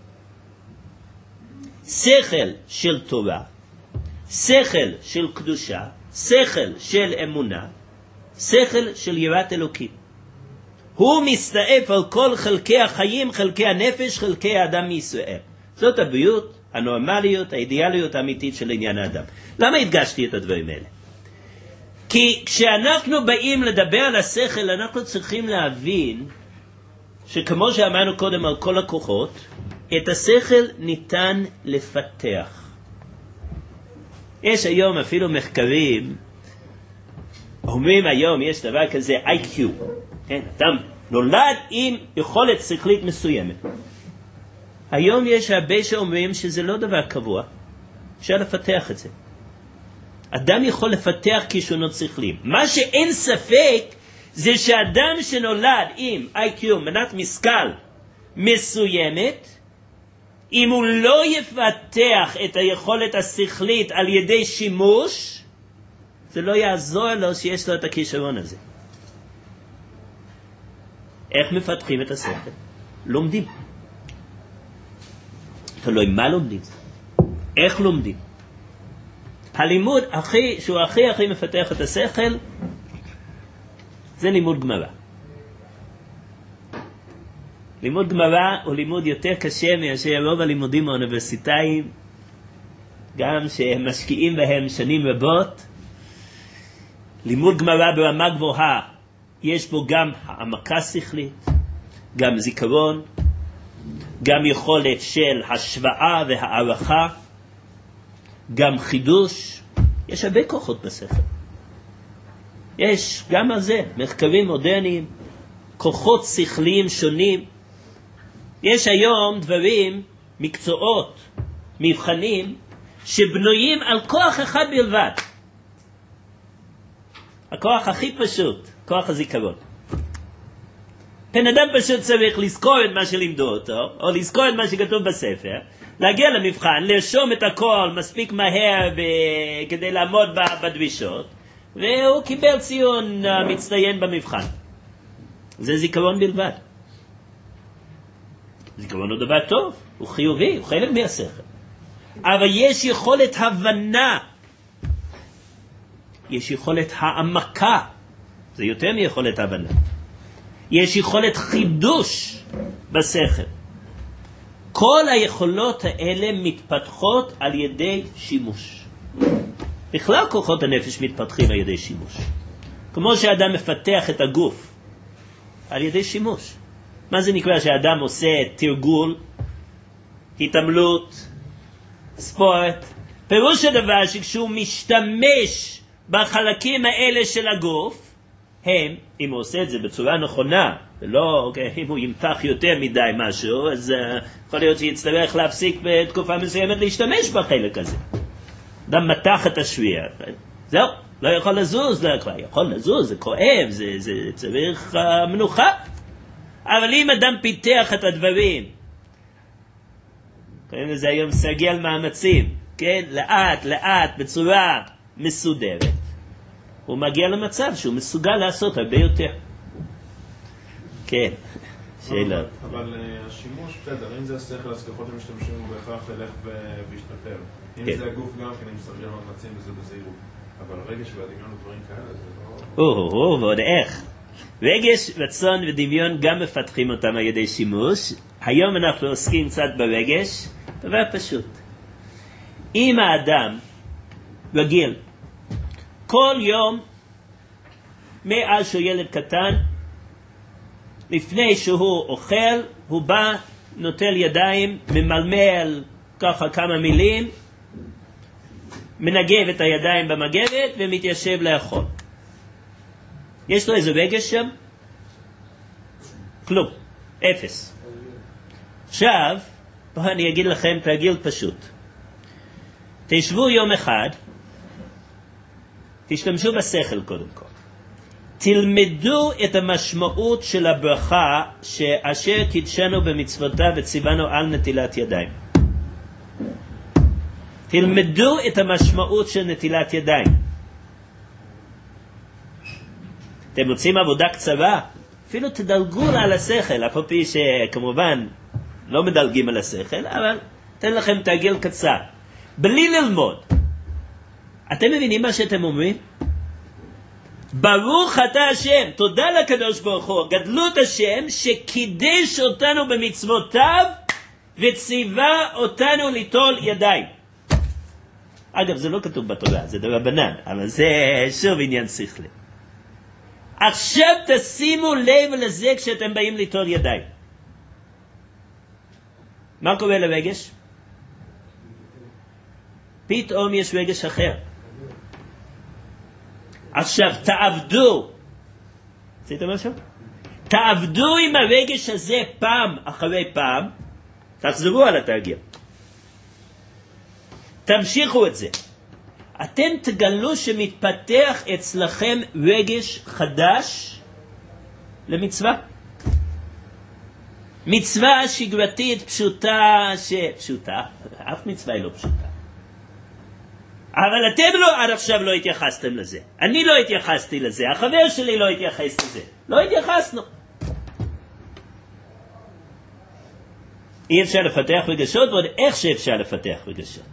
שכל של תורה, שכל של קדושה, שכל של אמונה, שכל של יראת אלוקים. הוא מסתעף על כל חלקי החיים, חלקי הנפש, חלקי האדם מישראל. זאת הבריאות, הנורמליות, האידיאליות האמיתית של עניין האדם. למה הדגשתי את הדברים האלה? כי כשאנחנו באים לדבר על השכל, אנחנו צריכים להבין שכמו שאמרנו קודם על כל הכוחות, את השכל ניתן לפתח. יש היום אפילו מחקרים, אומרים היום יש דבר כזה IQ, כן? אדם נולד עם יכולת שכלית מסוימת. היום יש הרבה שאומרים שזה לא דבר קבוע, אפשר לפתח את זה. אדם יכול לפתח כישרונות שכליים. מה שאין ספק זה שאדם שנולד עם IQ, מנת משכל מסוימת, אם הוא לא יפתח את היכולת השכלית על ידי שימוש, זה לא יעזור לו שיש לו את הכישרון הזה. איך מפתחים את השכל? לומדים. תלוי מה לומדים? איך לומדים? הלימוד שהוא הכי מפתח את השכל זה לימוד גמרא. לימוד גמרא הוא לימוד יותר קשה מאשר רוב הלימודים האוניברסיטאיים, גם שהם משקיעים בהם שנים רבות. לימוד גמרא ברמה גבוהה, יש בו גם העמקה שכלית, גם זיכרון, גם יכולת של השוואה והערכה, גם חידוש. יש הרבה כוחות בשכל. יש גם על זה מחקרים מודרניים, כוחות שכליים שונים. יש היום דברים, מקצועות, מבחנים, שבנויים על כוח אחד בלבד. הכוח הכי פשוט, כוח הזיכרון. בן אדם פשוט צריך לזכור את מה שלימדו אותו, או לזכור את מה שכתוב בספר, להגיע למבחן, לרשום את הכל מספיק מהר כדי לעמוד בדרישות, והוא קיבל ציון מצטיין במבחן. זה זיכרון בלבד. זיכרון הוא דבר טוב, הוא חיובי, הוא חלק מהשכל. אבל יש יכולת הבנה, יש יכולת העמקה, זה יותר מיכולת הבנה. יש יכולת חידוש בשכל. כל היכולות האלה מתפתחות על ידי שימוש. בכלל כוחות הנפש מתפתחים על ידי שימוש. כמו שאדם מפתח את הגוף על ידי שימוש. מה זה נקרא שאדם עושה תרגול, התעמלות, ספורט? פירוש הדבר שכשהוא משתמש בחלקים האלה של הגוף, אם הוא עושה את זה בצורה נכונה, ולא, אם הוא ימתח יותר מדי משהו, אז יכול להיות שיצטרך להפסיק בתקופה מסוימת להשתמש בחלק הזה. אדם מתח את השריר, זהו, לא יכול לזוז, יכול לזוז, זה כואב, זה צריך מנוחה. אבל אם אדם פיתח את הדברים, קוראים לזה היום סגל מאמצים, כן? לאט לאט בצורה מסודרת, הוא מגיע למצב שהוא מסוגל לעשות הרבה יותר. כן, שאלות. אבל השימוש, בסדר, אם זה השכל, אז ככל שמשתמשים הוא בהכרח ילך וישתפר. אם זה הגוף גם, כן, אם סרגל מאמצים וזה בזהירות. אבל רגש והדמיון ודברים כאלה, זה לא... ועוד איך. רגש, רצון ודמיון גם מפתחים אותם על ידי שימוש. היום אנחנו עוסקים קצת ברגש, דבר פשוט. אם האדם רגיל, כל יום, מאז שהוא ילד קטן, לפני שהוא אוכל, הוא בא, נוטל ידיים, ממלמל ככה כמה מילים, מנגב את הידיים במגבת ומתיישב לאכול. יש לו איזה רגש שם? כלום, אפס. עכשיו, אני אגיד לכם תרגיל פשוט. תשבו יום אחד, תשתמשו בשכל קודם כל. תלמדו את המשמעות של הברכה שאשר קידשנו במצוותיו וציוונו על נטילת ידיים. תלמדו את המשמעות של נטילת ידיים. אתם רוצים עבודה קצרה? אפילו תדלגו על השכל, אף על פי שכמובן לא מדלגים על השכל, אבל אתן לכם תרגיל קצר. בלי ללמוד. אתם מבינים מה שאתם אומרים? ברוך אתה השם, תודה לקדוש ברוך הוא, גדלות השם שקידש אותנו במצוותיו וציווה אותנו ליטול ידיים. אגב, זה לא כתוב בתורה, זה דרבנן, אבל זה שוב עניין שכלי. עכשיו תשימו לב לזה כשאתם באים ליטול ידיים. מה קורה לרגש? פתאום יש רגש אחר. עכשיו תעבדו, עשיתם משהו? תעבדו עם הרגש הזה פעם אחרי פעם, תחזרו על התרגיל, תמשיכו את זה, אתם תגלו שמתפתח אצלכם רגש חדש למצווה. מצווה שגרתית פשוטה, אף מצווה היא לא פשוטה. אבל אתם עד עכשיו לא התייחסתם לזה. אני לא התייחסתי לזה, החבר שלי לא התייחס לזה. לא התייחסנו. אי אפשר לפתח רגשות, ועוד איך שאפשר לפתח רגשות.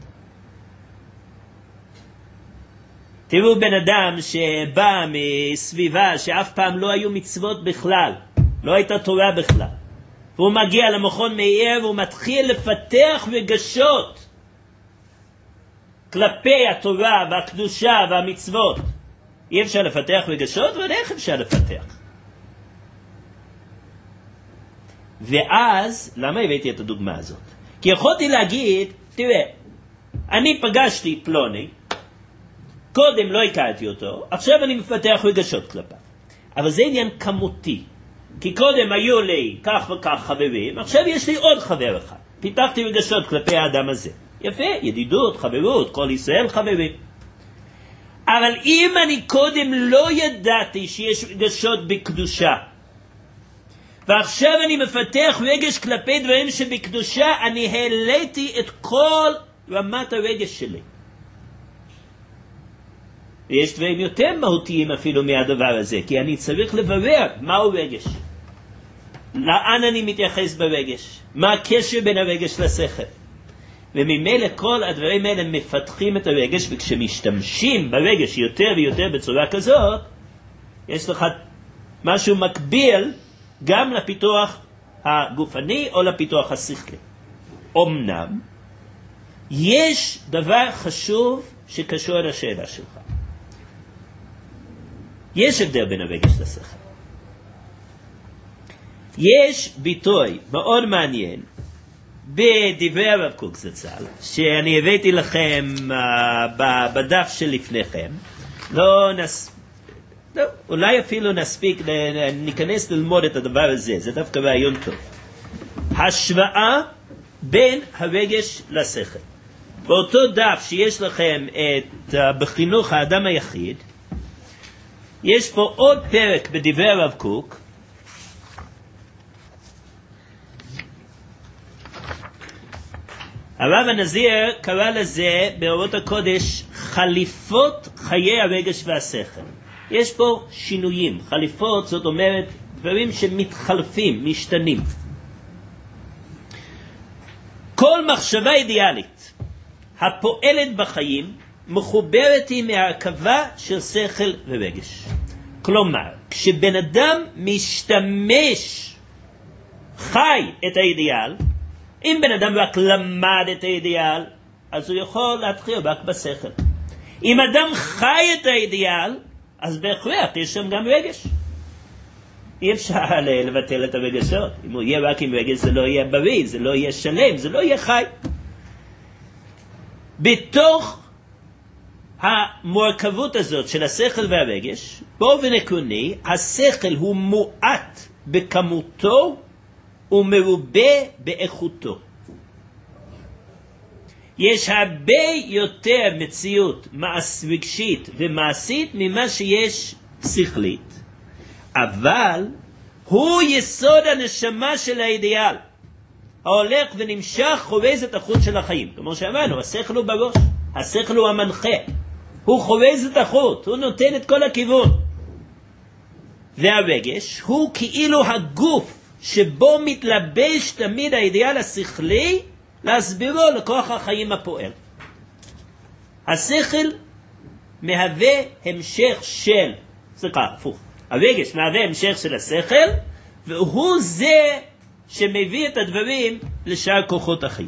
תראו בן אדם שבא מסביבה שאף פעם לא היו מצוות בכלל, לא הייתה תורה בכלל, והוא מגיע למכון מאיר והוא מתחיל לפתח רגשות כלפי התורה והקדושה והמצוות. אי אפשר לפתח רגשות, ועוד איך אפשר לפתח? ואז, למה הבאתי את הדוגמה הזאת? כי יכולתי להגיד, תראה, אני פגשתי פלוני, קודם לא הכרתי אותו, עכשיו אני מפתח רגשות כלפיו. אבל זה עניין כמותי. כי קודם היו לי כך וכך חברים, עכשיו יש לי עוד חבר אחד. פיתחתי רגשות כלפי האדם הזה. יפה, ידידות, חברות, כל ישראל חברים. אבל אם אני קודם לא ידעתי שיש רגשות בקדושה, ועכשיו אני מפתח רגש כלפי דברים שבקדושה, אני העליתי את כל רמת הרגש שלי. ויש דברים יותר מהותיים אפילו מהדבר הזה, כי אני צריך לברר מהו רגש. לאן אני מתייחס ברגש? מה הקשר בין הרגש לשכל? וממילא כל הדברים האלה מפתחים את הרגש, וכשמשתמשים ברגש יותר ויותר בצורה כזאת, יש לך משהו מקביל גם לפיתוח הגופני או לפיתוח השכלי. אמנם, יש דבר חשוב שקשור לשאלה שלך. יש הבדל בין הרגש לשכל. יש ביטוי מאוד מעניין בדברי הרב קוק זצ"ל, שאני הבאתי לכם בדף שלפניכם. אולי אפילו נספיק, ניכנס ללמוד את הדבר הזה, זה דווקא רעיון טוב. השוואה בין הרגש לשכל. באותו דף שיש לכם בחינוך האדם היחיד, יש פה עוד פרק בדברי הרב קוק, הרב הנזיר קרא לזה באורות הקודש חליפות חיי הרגש והשכל. יש פה שינויים. חליפות זאת אומרת דברים שמתחלפים, משתנים. כל מחשבה אידיאלית הפועלת בחיים מחוברת היא מהרכבה של שכל ורגש. כלומר, כשבן אדם משתמש, חי את האידיאל, אם בן אדם רק למד את האידיאל, אז הוא יכול להתחיל רק בשכל. אם אדם חי את האידיאל, אז בהכרח יש שם גם רגש. אי אפשר לבטל את הרגשות. אם הוא יהיה רק עם רגש, זה לא יהיה בריא, זה לא יהיה שלם, זה לא יהיה חי. בתוך המורכבות הזאת של השכל והרגש, באופן עקרוני, השכל הוא מועט בכמותו ומרובה באיכותו. יש הרבה יותר מציאות רגשית ומעשית ממה שיש שכלית, אבל הוא יסוד הנשמה של האידיאל, ההולך ונמשך חורז את החוט של החיים. כמו שאמרנו, השכל הוא בראש, השכל הוא המנחה, הוא חורז את החוט, הוא נותן את כל הכיוון. והרגש הוא כאילו הגוף שבו מתלבש תמיד האידיאל השכלי להסבירו לכוח החיים הפועל. השכל מהווה המשך של, הרגש מהווה המשך של השכל, והוא זה שמביא את הדברים לשאר כוחות החיים.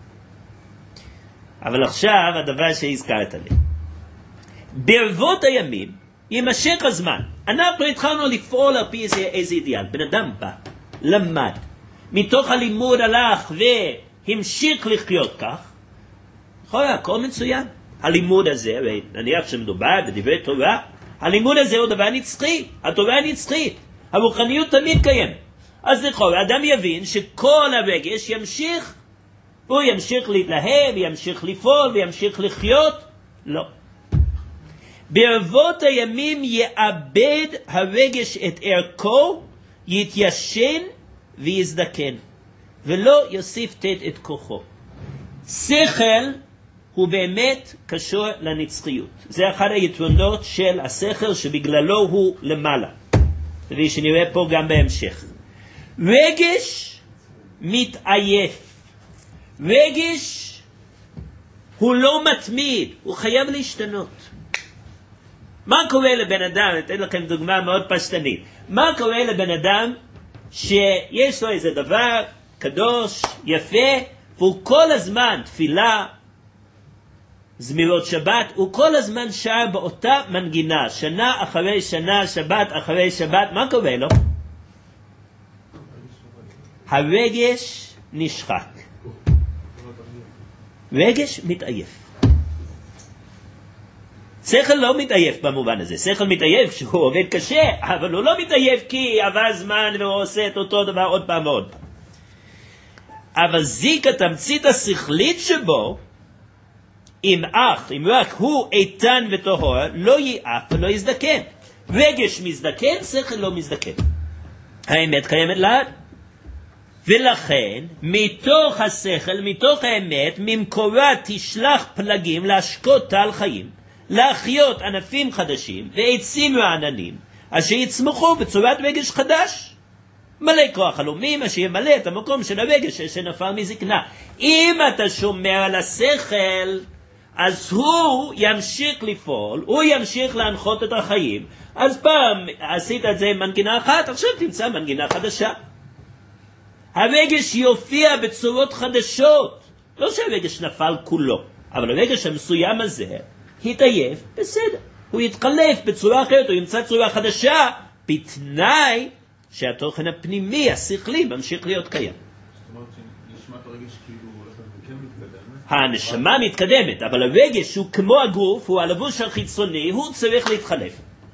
אבל עכשיו הדבר שהזכרת לי. ברבות הימים יימשך הזמן. אנחנו התחלנו לפעול על פי איזה אידיאל. בן אדם בא, למד, מתוך הלימוד הלך והמשיך לחיות כך. הכל מצוין. הלימוד הזה, נניח שמדובר בדברי תורה, הלימוד הזה הוא דבר נצחי, התורה נצחית, הרוחניות תמיד קיימת. אז לכאורה האדם יבין שכל הרגש ימשיך, הוא ימשיך להתלהב, ימשיך לפעול וימשיך לחיות. לא. ברבות הימים יאבד הרגש את ערכו, יתיישן ויזדקן, ולא יוסיף את כוחו. שכל הוא באמת קשור לנצחיות. זה אחד היתרונות של השכל שבגללו הוא למעלה. ושנראה פה גם בהמשך. רגש מתעייף. רגש הוא לא מתמיד, הוא חייב להשתנות. מה קורה לבן אדם, אתן לכם דוגמה מאוד פשטנית, מה קורה לבן אדם שיש לו איזה דבר קדוש, יפה, והוא כל הזמן תפילה, זמירות שבת, הוא כל הזמן שר באותה מנגינה, שנה אחרי שנה, שבת אחרי שבת, מה קורה לו? הרגש נשחק. רגש מתעייף. שכל לא מתעייף במובן הזה, שכל מתעייף שהוא עובד קשה, אבל הוא לא מתעייף כי עבר זמן והוא עושה את אותו דבר עוד פעם ועוד פעם. אבל זיק התמצית השכלית שבו, אם רק הוא איתן וטהור, לא ייעף ולא יזדקן. רגש מזדקן, שכל לא מזדקן. האמת קיימת לעד. ולכן, מתוך השכל, מתוך האמת, ממקורה תשלח פלגים להשקות טל חיים, להחיות ענפים חדשים ועצים רעננים, אשר יצמחו בצורת רגש חדש. מלא כוח הלאומים, אשר ימלא את המקום של הרגש שנפל מזקנה. אם אתה שומר על השכל, אז הוא ימשיך לפעול, הוא ימשיך להנחות את החיים. אז פעם עשית את זה עם מנגינה אחת, עכשיו תמצא מנגינה חדשה. הרגש יופיע בצורות חדשות. לא שהרגש נפל כולו, אבל הרגש המסוים הזה התעייף, בסדר. הוא יתחלף בצורה אחרת, הוא ימצא צורה חדשה, בתנאי שהתוכן הפנימי, השכלי, ממשיך להיות קיים. זאת אומרת שנשמת הרגש כאילו הולכת וכן מתקדמת? הנשמה מתקדמת, אבל הרגש הוא כמו הגוף, הוא הלבוש החיצוני, הוא צריך להתחלף.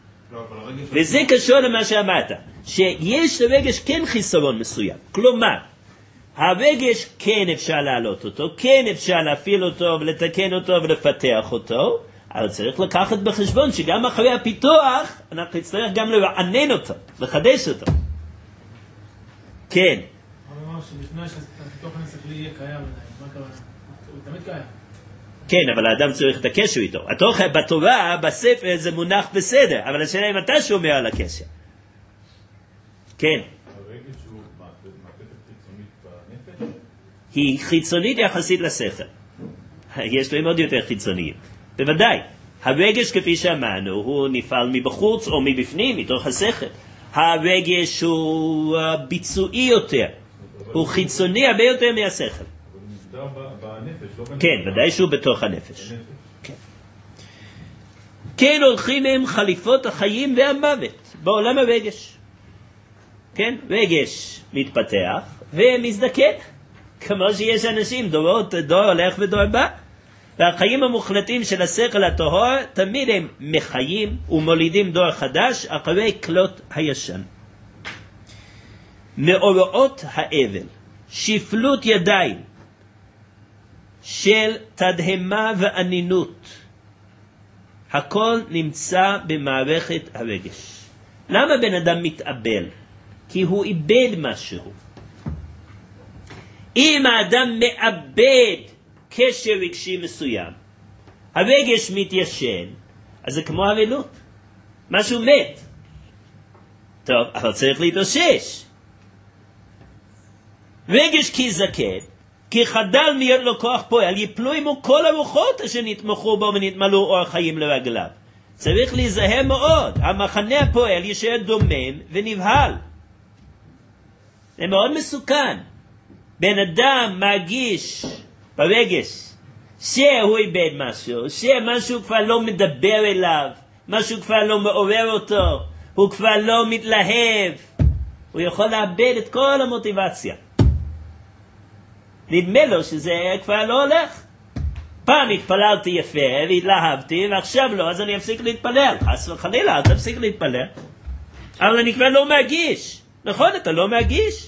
וזה קשור למה שאמרת, שיש לרגש כן חיסרון מסוים. כלומר, הרגש כן אפשר להעלות אותו, כן אפשר להפעיל אותו ולתקן אותו ולפתח אותו, אבל צריך לקחת בחשבון שגם אחרי הפיתוח אנחנו נצטרך גם לרענן אותו, לחדש אותו. כן. אבל אמר שבשביל שהתוכן השכלי יהיה קיים, מה קרה? הוא תמיד קיים. כן, אבל האדם צריך את הקשר איתו. התוכן בתורה, בספר, זה מונח בסדר, אבל השאלה אם אתה שומר על הקשר. כן. הרגש הוא מעטפת חיצונית בנפש? היא חיצונית יחסית לשכל. יש להם עוד יותר חיצוניים. בוודאי. הרגש, כפי שאמרנו, הוא נפעל מבחוץ או מבפנים, מתוך השכל. הרגש הוא ביצועי יותר. הוא חיצוני הרבה יותר מהשכל. כן, ודאי שהוא בתוך הנפש. כן, הולכים הם חליפות החיים והמוות בעולם הרגש. כן, רגש מתפתח ומזדקן, כמו שיש אנשים, דור הולך ודור בא. והחיים המוחלטים של השכל הטהור תמיד הם מחיים ומולידים דור חדש אחרי כלות הישן. מאורעות האבל, שפלות ידיים של תדהמה וענינות, הכל נמצא במערכת הרגש. למה בן אדם מתאבל? כי הוא איבד משהו. אם האדם מאבד קשר רגשי מסוים, הרגש מתיישן, אז זה כמו אבלות, משהו מת. טוב, אבל צריך להתאושש. רגש כי זקן, כי חדל להיות לו כוח פועל, יפלו עמו כל הרוחות אשר נתמכו בו ונתמלאו אור חיים לרגליו. צריך להיזהר מאוד, המחנה הפועל יישאר דומם ונבהל. זה מאוד מסוכן. בן אדם מרגיש ברגש שהוא איבד משהו, שמשהו כבר לא מדבר אליו, משהו כבר לא מעורר אותו, הוא כבר לא מתלהב, הוא יכול לאבד את כל המוטיבציה. נדמה לו שזה כבר לא הולך. פעם התפללתי יפה והתלהבתי, ועכשיו לא, אז אני אפסיק להתפלל. חס וחלילה, אל תפסיק להתפלל. אבל אני כבר לא מרגיש. נכון, אתה לא מרגיש.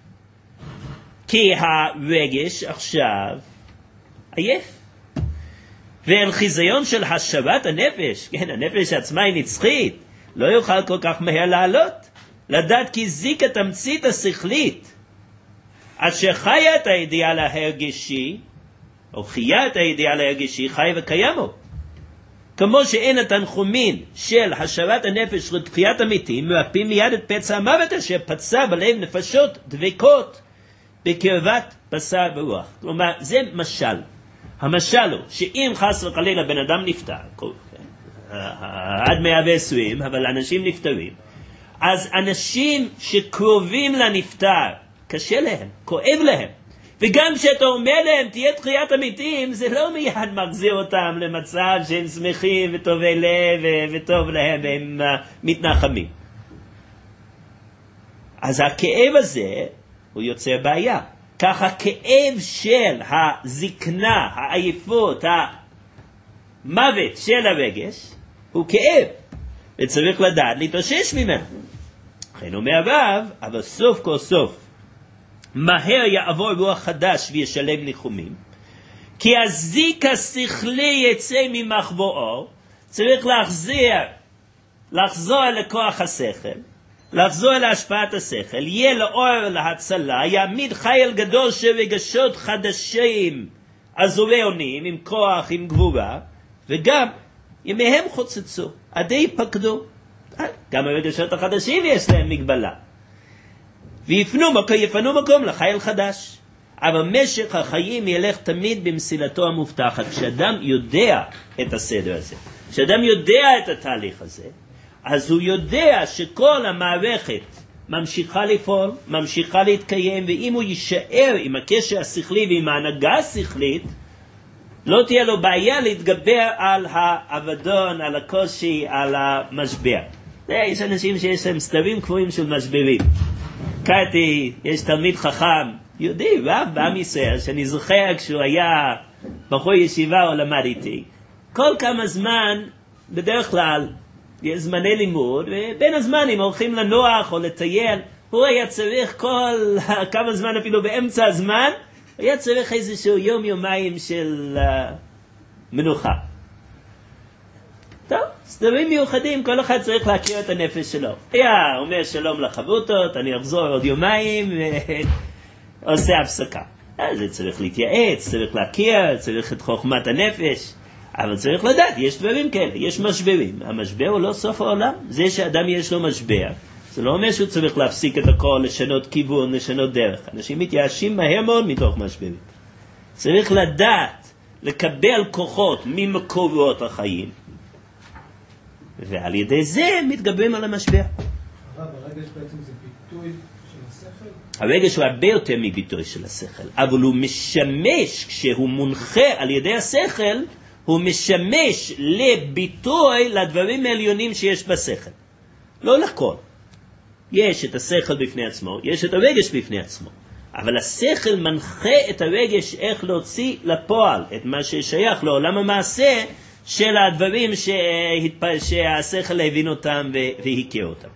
כי הרגש עכשיו עייף. ואל חיזיון של השבת הנפש, כן, הנפש עצמה היא נצחית, לא יוכל כל כך מהר לעלות. לדעת כי זיק התמצית השכלית, אשר חיה את האידיאל ההרגשי, או חיה את האידיאל ההרגשי, חי וקיימו. כמו שאין התנחומים של השבת הנפש לתחיית המתים, מרפאים מיד את פצע המוות אשר פצע בלב נפשות דבקות בקרבת בשר ורוח. כלומר, זה משל. המשל הוא שאם חס וחלילה בן אדם נפטר, עד 120, אבל אנשים נפטרים, אז אנשים שקרובים לנפטר, קשה להם, כואב להם. וגם כשאתה אומר להם, תהיה תחיית המתים, זה לא מיד מחזיר אותם למצב שהם שמחים וטובי לב וטוב להם והם מתנחמים. אז הכאב הזה, הוא יוצר בעיה. כך הכאב של הזקנה, העייפות, המוות של הרגש, הוא כאב. וצריך לדעת להתאושש ממנו. לכן אומר הרב, אבל סוף כל סוף, מהר יעבור רוח חדש וישלם ניחומים, כי הזיק השכלי יצא ממחבואו, צריך לחזור לכוח השכל, לחזור להשפעת השכל, יהיה לאור להצלה, יעמיד חייל גדול של רגשות חדשים, עזורי אונים, עם כוח, עם גבורה, וגם ימיהם חוצצו, עדי פקדו. גם הרגשות החדשים יש להם מגבלה. ויפנו מקום לחייל חדש. אבל משך החיים ילך תמיד במסילתו המובטחת. כשאדם יודע את הסדר הזה, כשאדם יודע את התהליך הזה, אז הוא יודע שכל המערכת ממשיכה לפעול, ממשיכה להתקיים, ואם הוא יישאר עם הקשר השכלי ועם ההנהגה השכלית, לא תהיה לו בעיה להתגבר על האבדון, על הקושי, על המשבר. יש אנשים שיש להם סתרים קבועים של משברים. קראתי, יש תלמיד חכם, יהודי, רב בעם ישראל, שאני זוכר כשהוא היה בחור ישיבה או למד איתי. כל כמה זמן, בדרך כלל, יש זמני לימוד, ובין הזמנים הולכים לנוח או לטייל, הוא היה צריך כל כמה זמן, אפילו באמצע הזמן, היה צריך איזשהו יום-יומיים של מנוחה. טוב, סדרים מיוחדים, כל אחד צריך להכיר את הנפש שלו. היה אומר שלום לחבותות, אני אחזור עוד יומיים, ועושה הפסקה. זה צריך להתייעץ, צריך להכיר, צריך את חוכמת הנפש, אבל צריך לדעת, יש דברים כאלה, יש משברים. המשבר הוא לא סוף העולם. זה שאדם יש לו משבר, זה לא אומר שהוא צריך להפסיק את הכל, לשנות כיוון, לשנות דרך. אנשים מתייאשים מהר מאוד מתוך משברים. צריך לדעת, לקבל כוחות ממקורות החיים, ועל ידי זה מתגברים על המשבר. הרגש בעצם זה ביטוי של השכל? הרגש הוא הרבה יותר מביטוי של השכל, אבל הוא משמש, כשהוא מונחה על ידי השכל, הוא משמש לביטוי לדברים העליונים שיש בשכל. לא לכל. יש את השכל בפני עצמו, יש את הרגש בפני עצמו. אבל השכל מנחה את הרגש איך להוציא לפועל את מה ששייך לעולם המעשה של הדברים שהשכל הבין אותם והכיר אותם.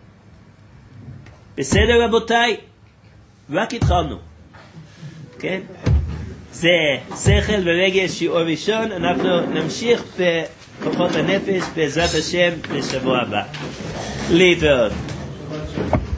בסדר רבותיי? רק התחלנו. כן? זה שכל ורגש שיעור ראשון. אנחנו נמשיך בכוחות הנפש בעזרת השם לשבוע הבא. להתראות.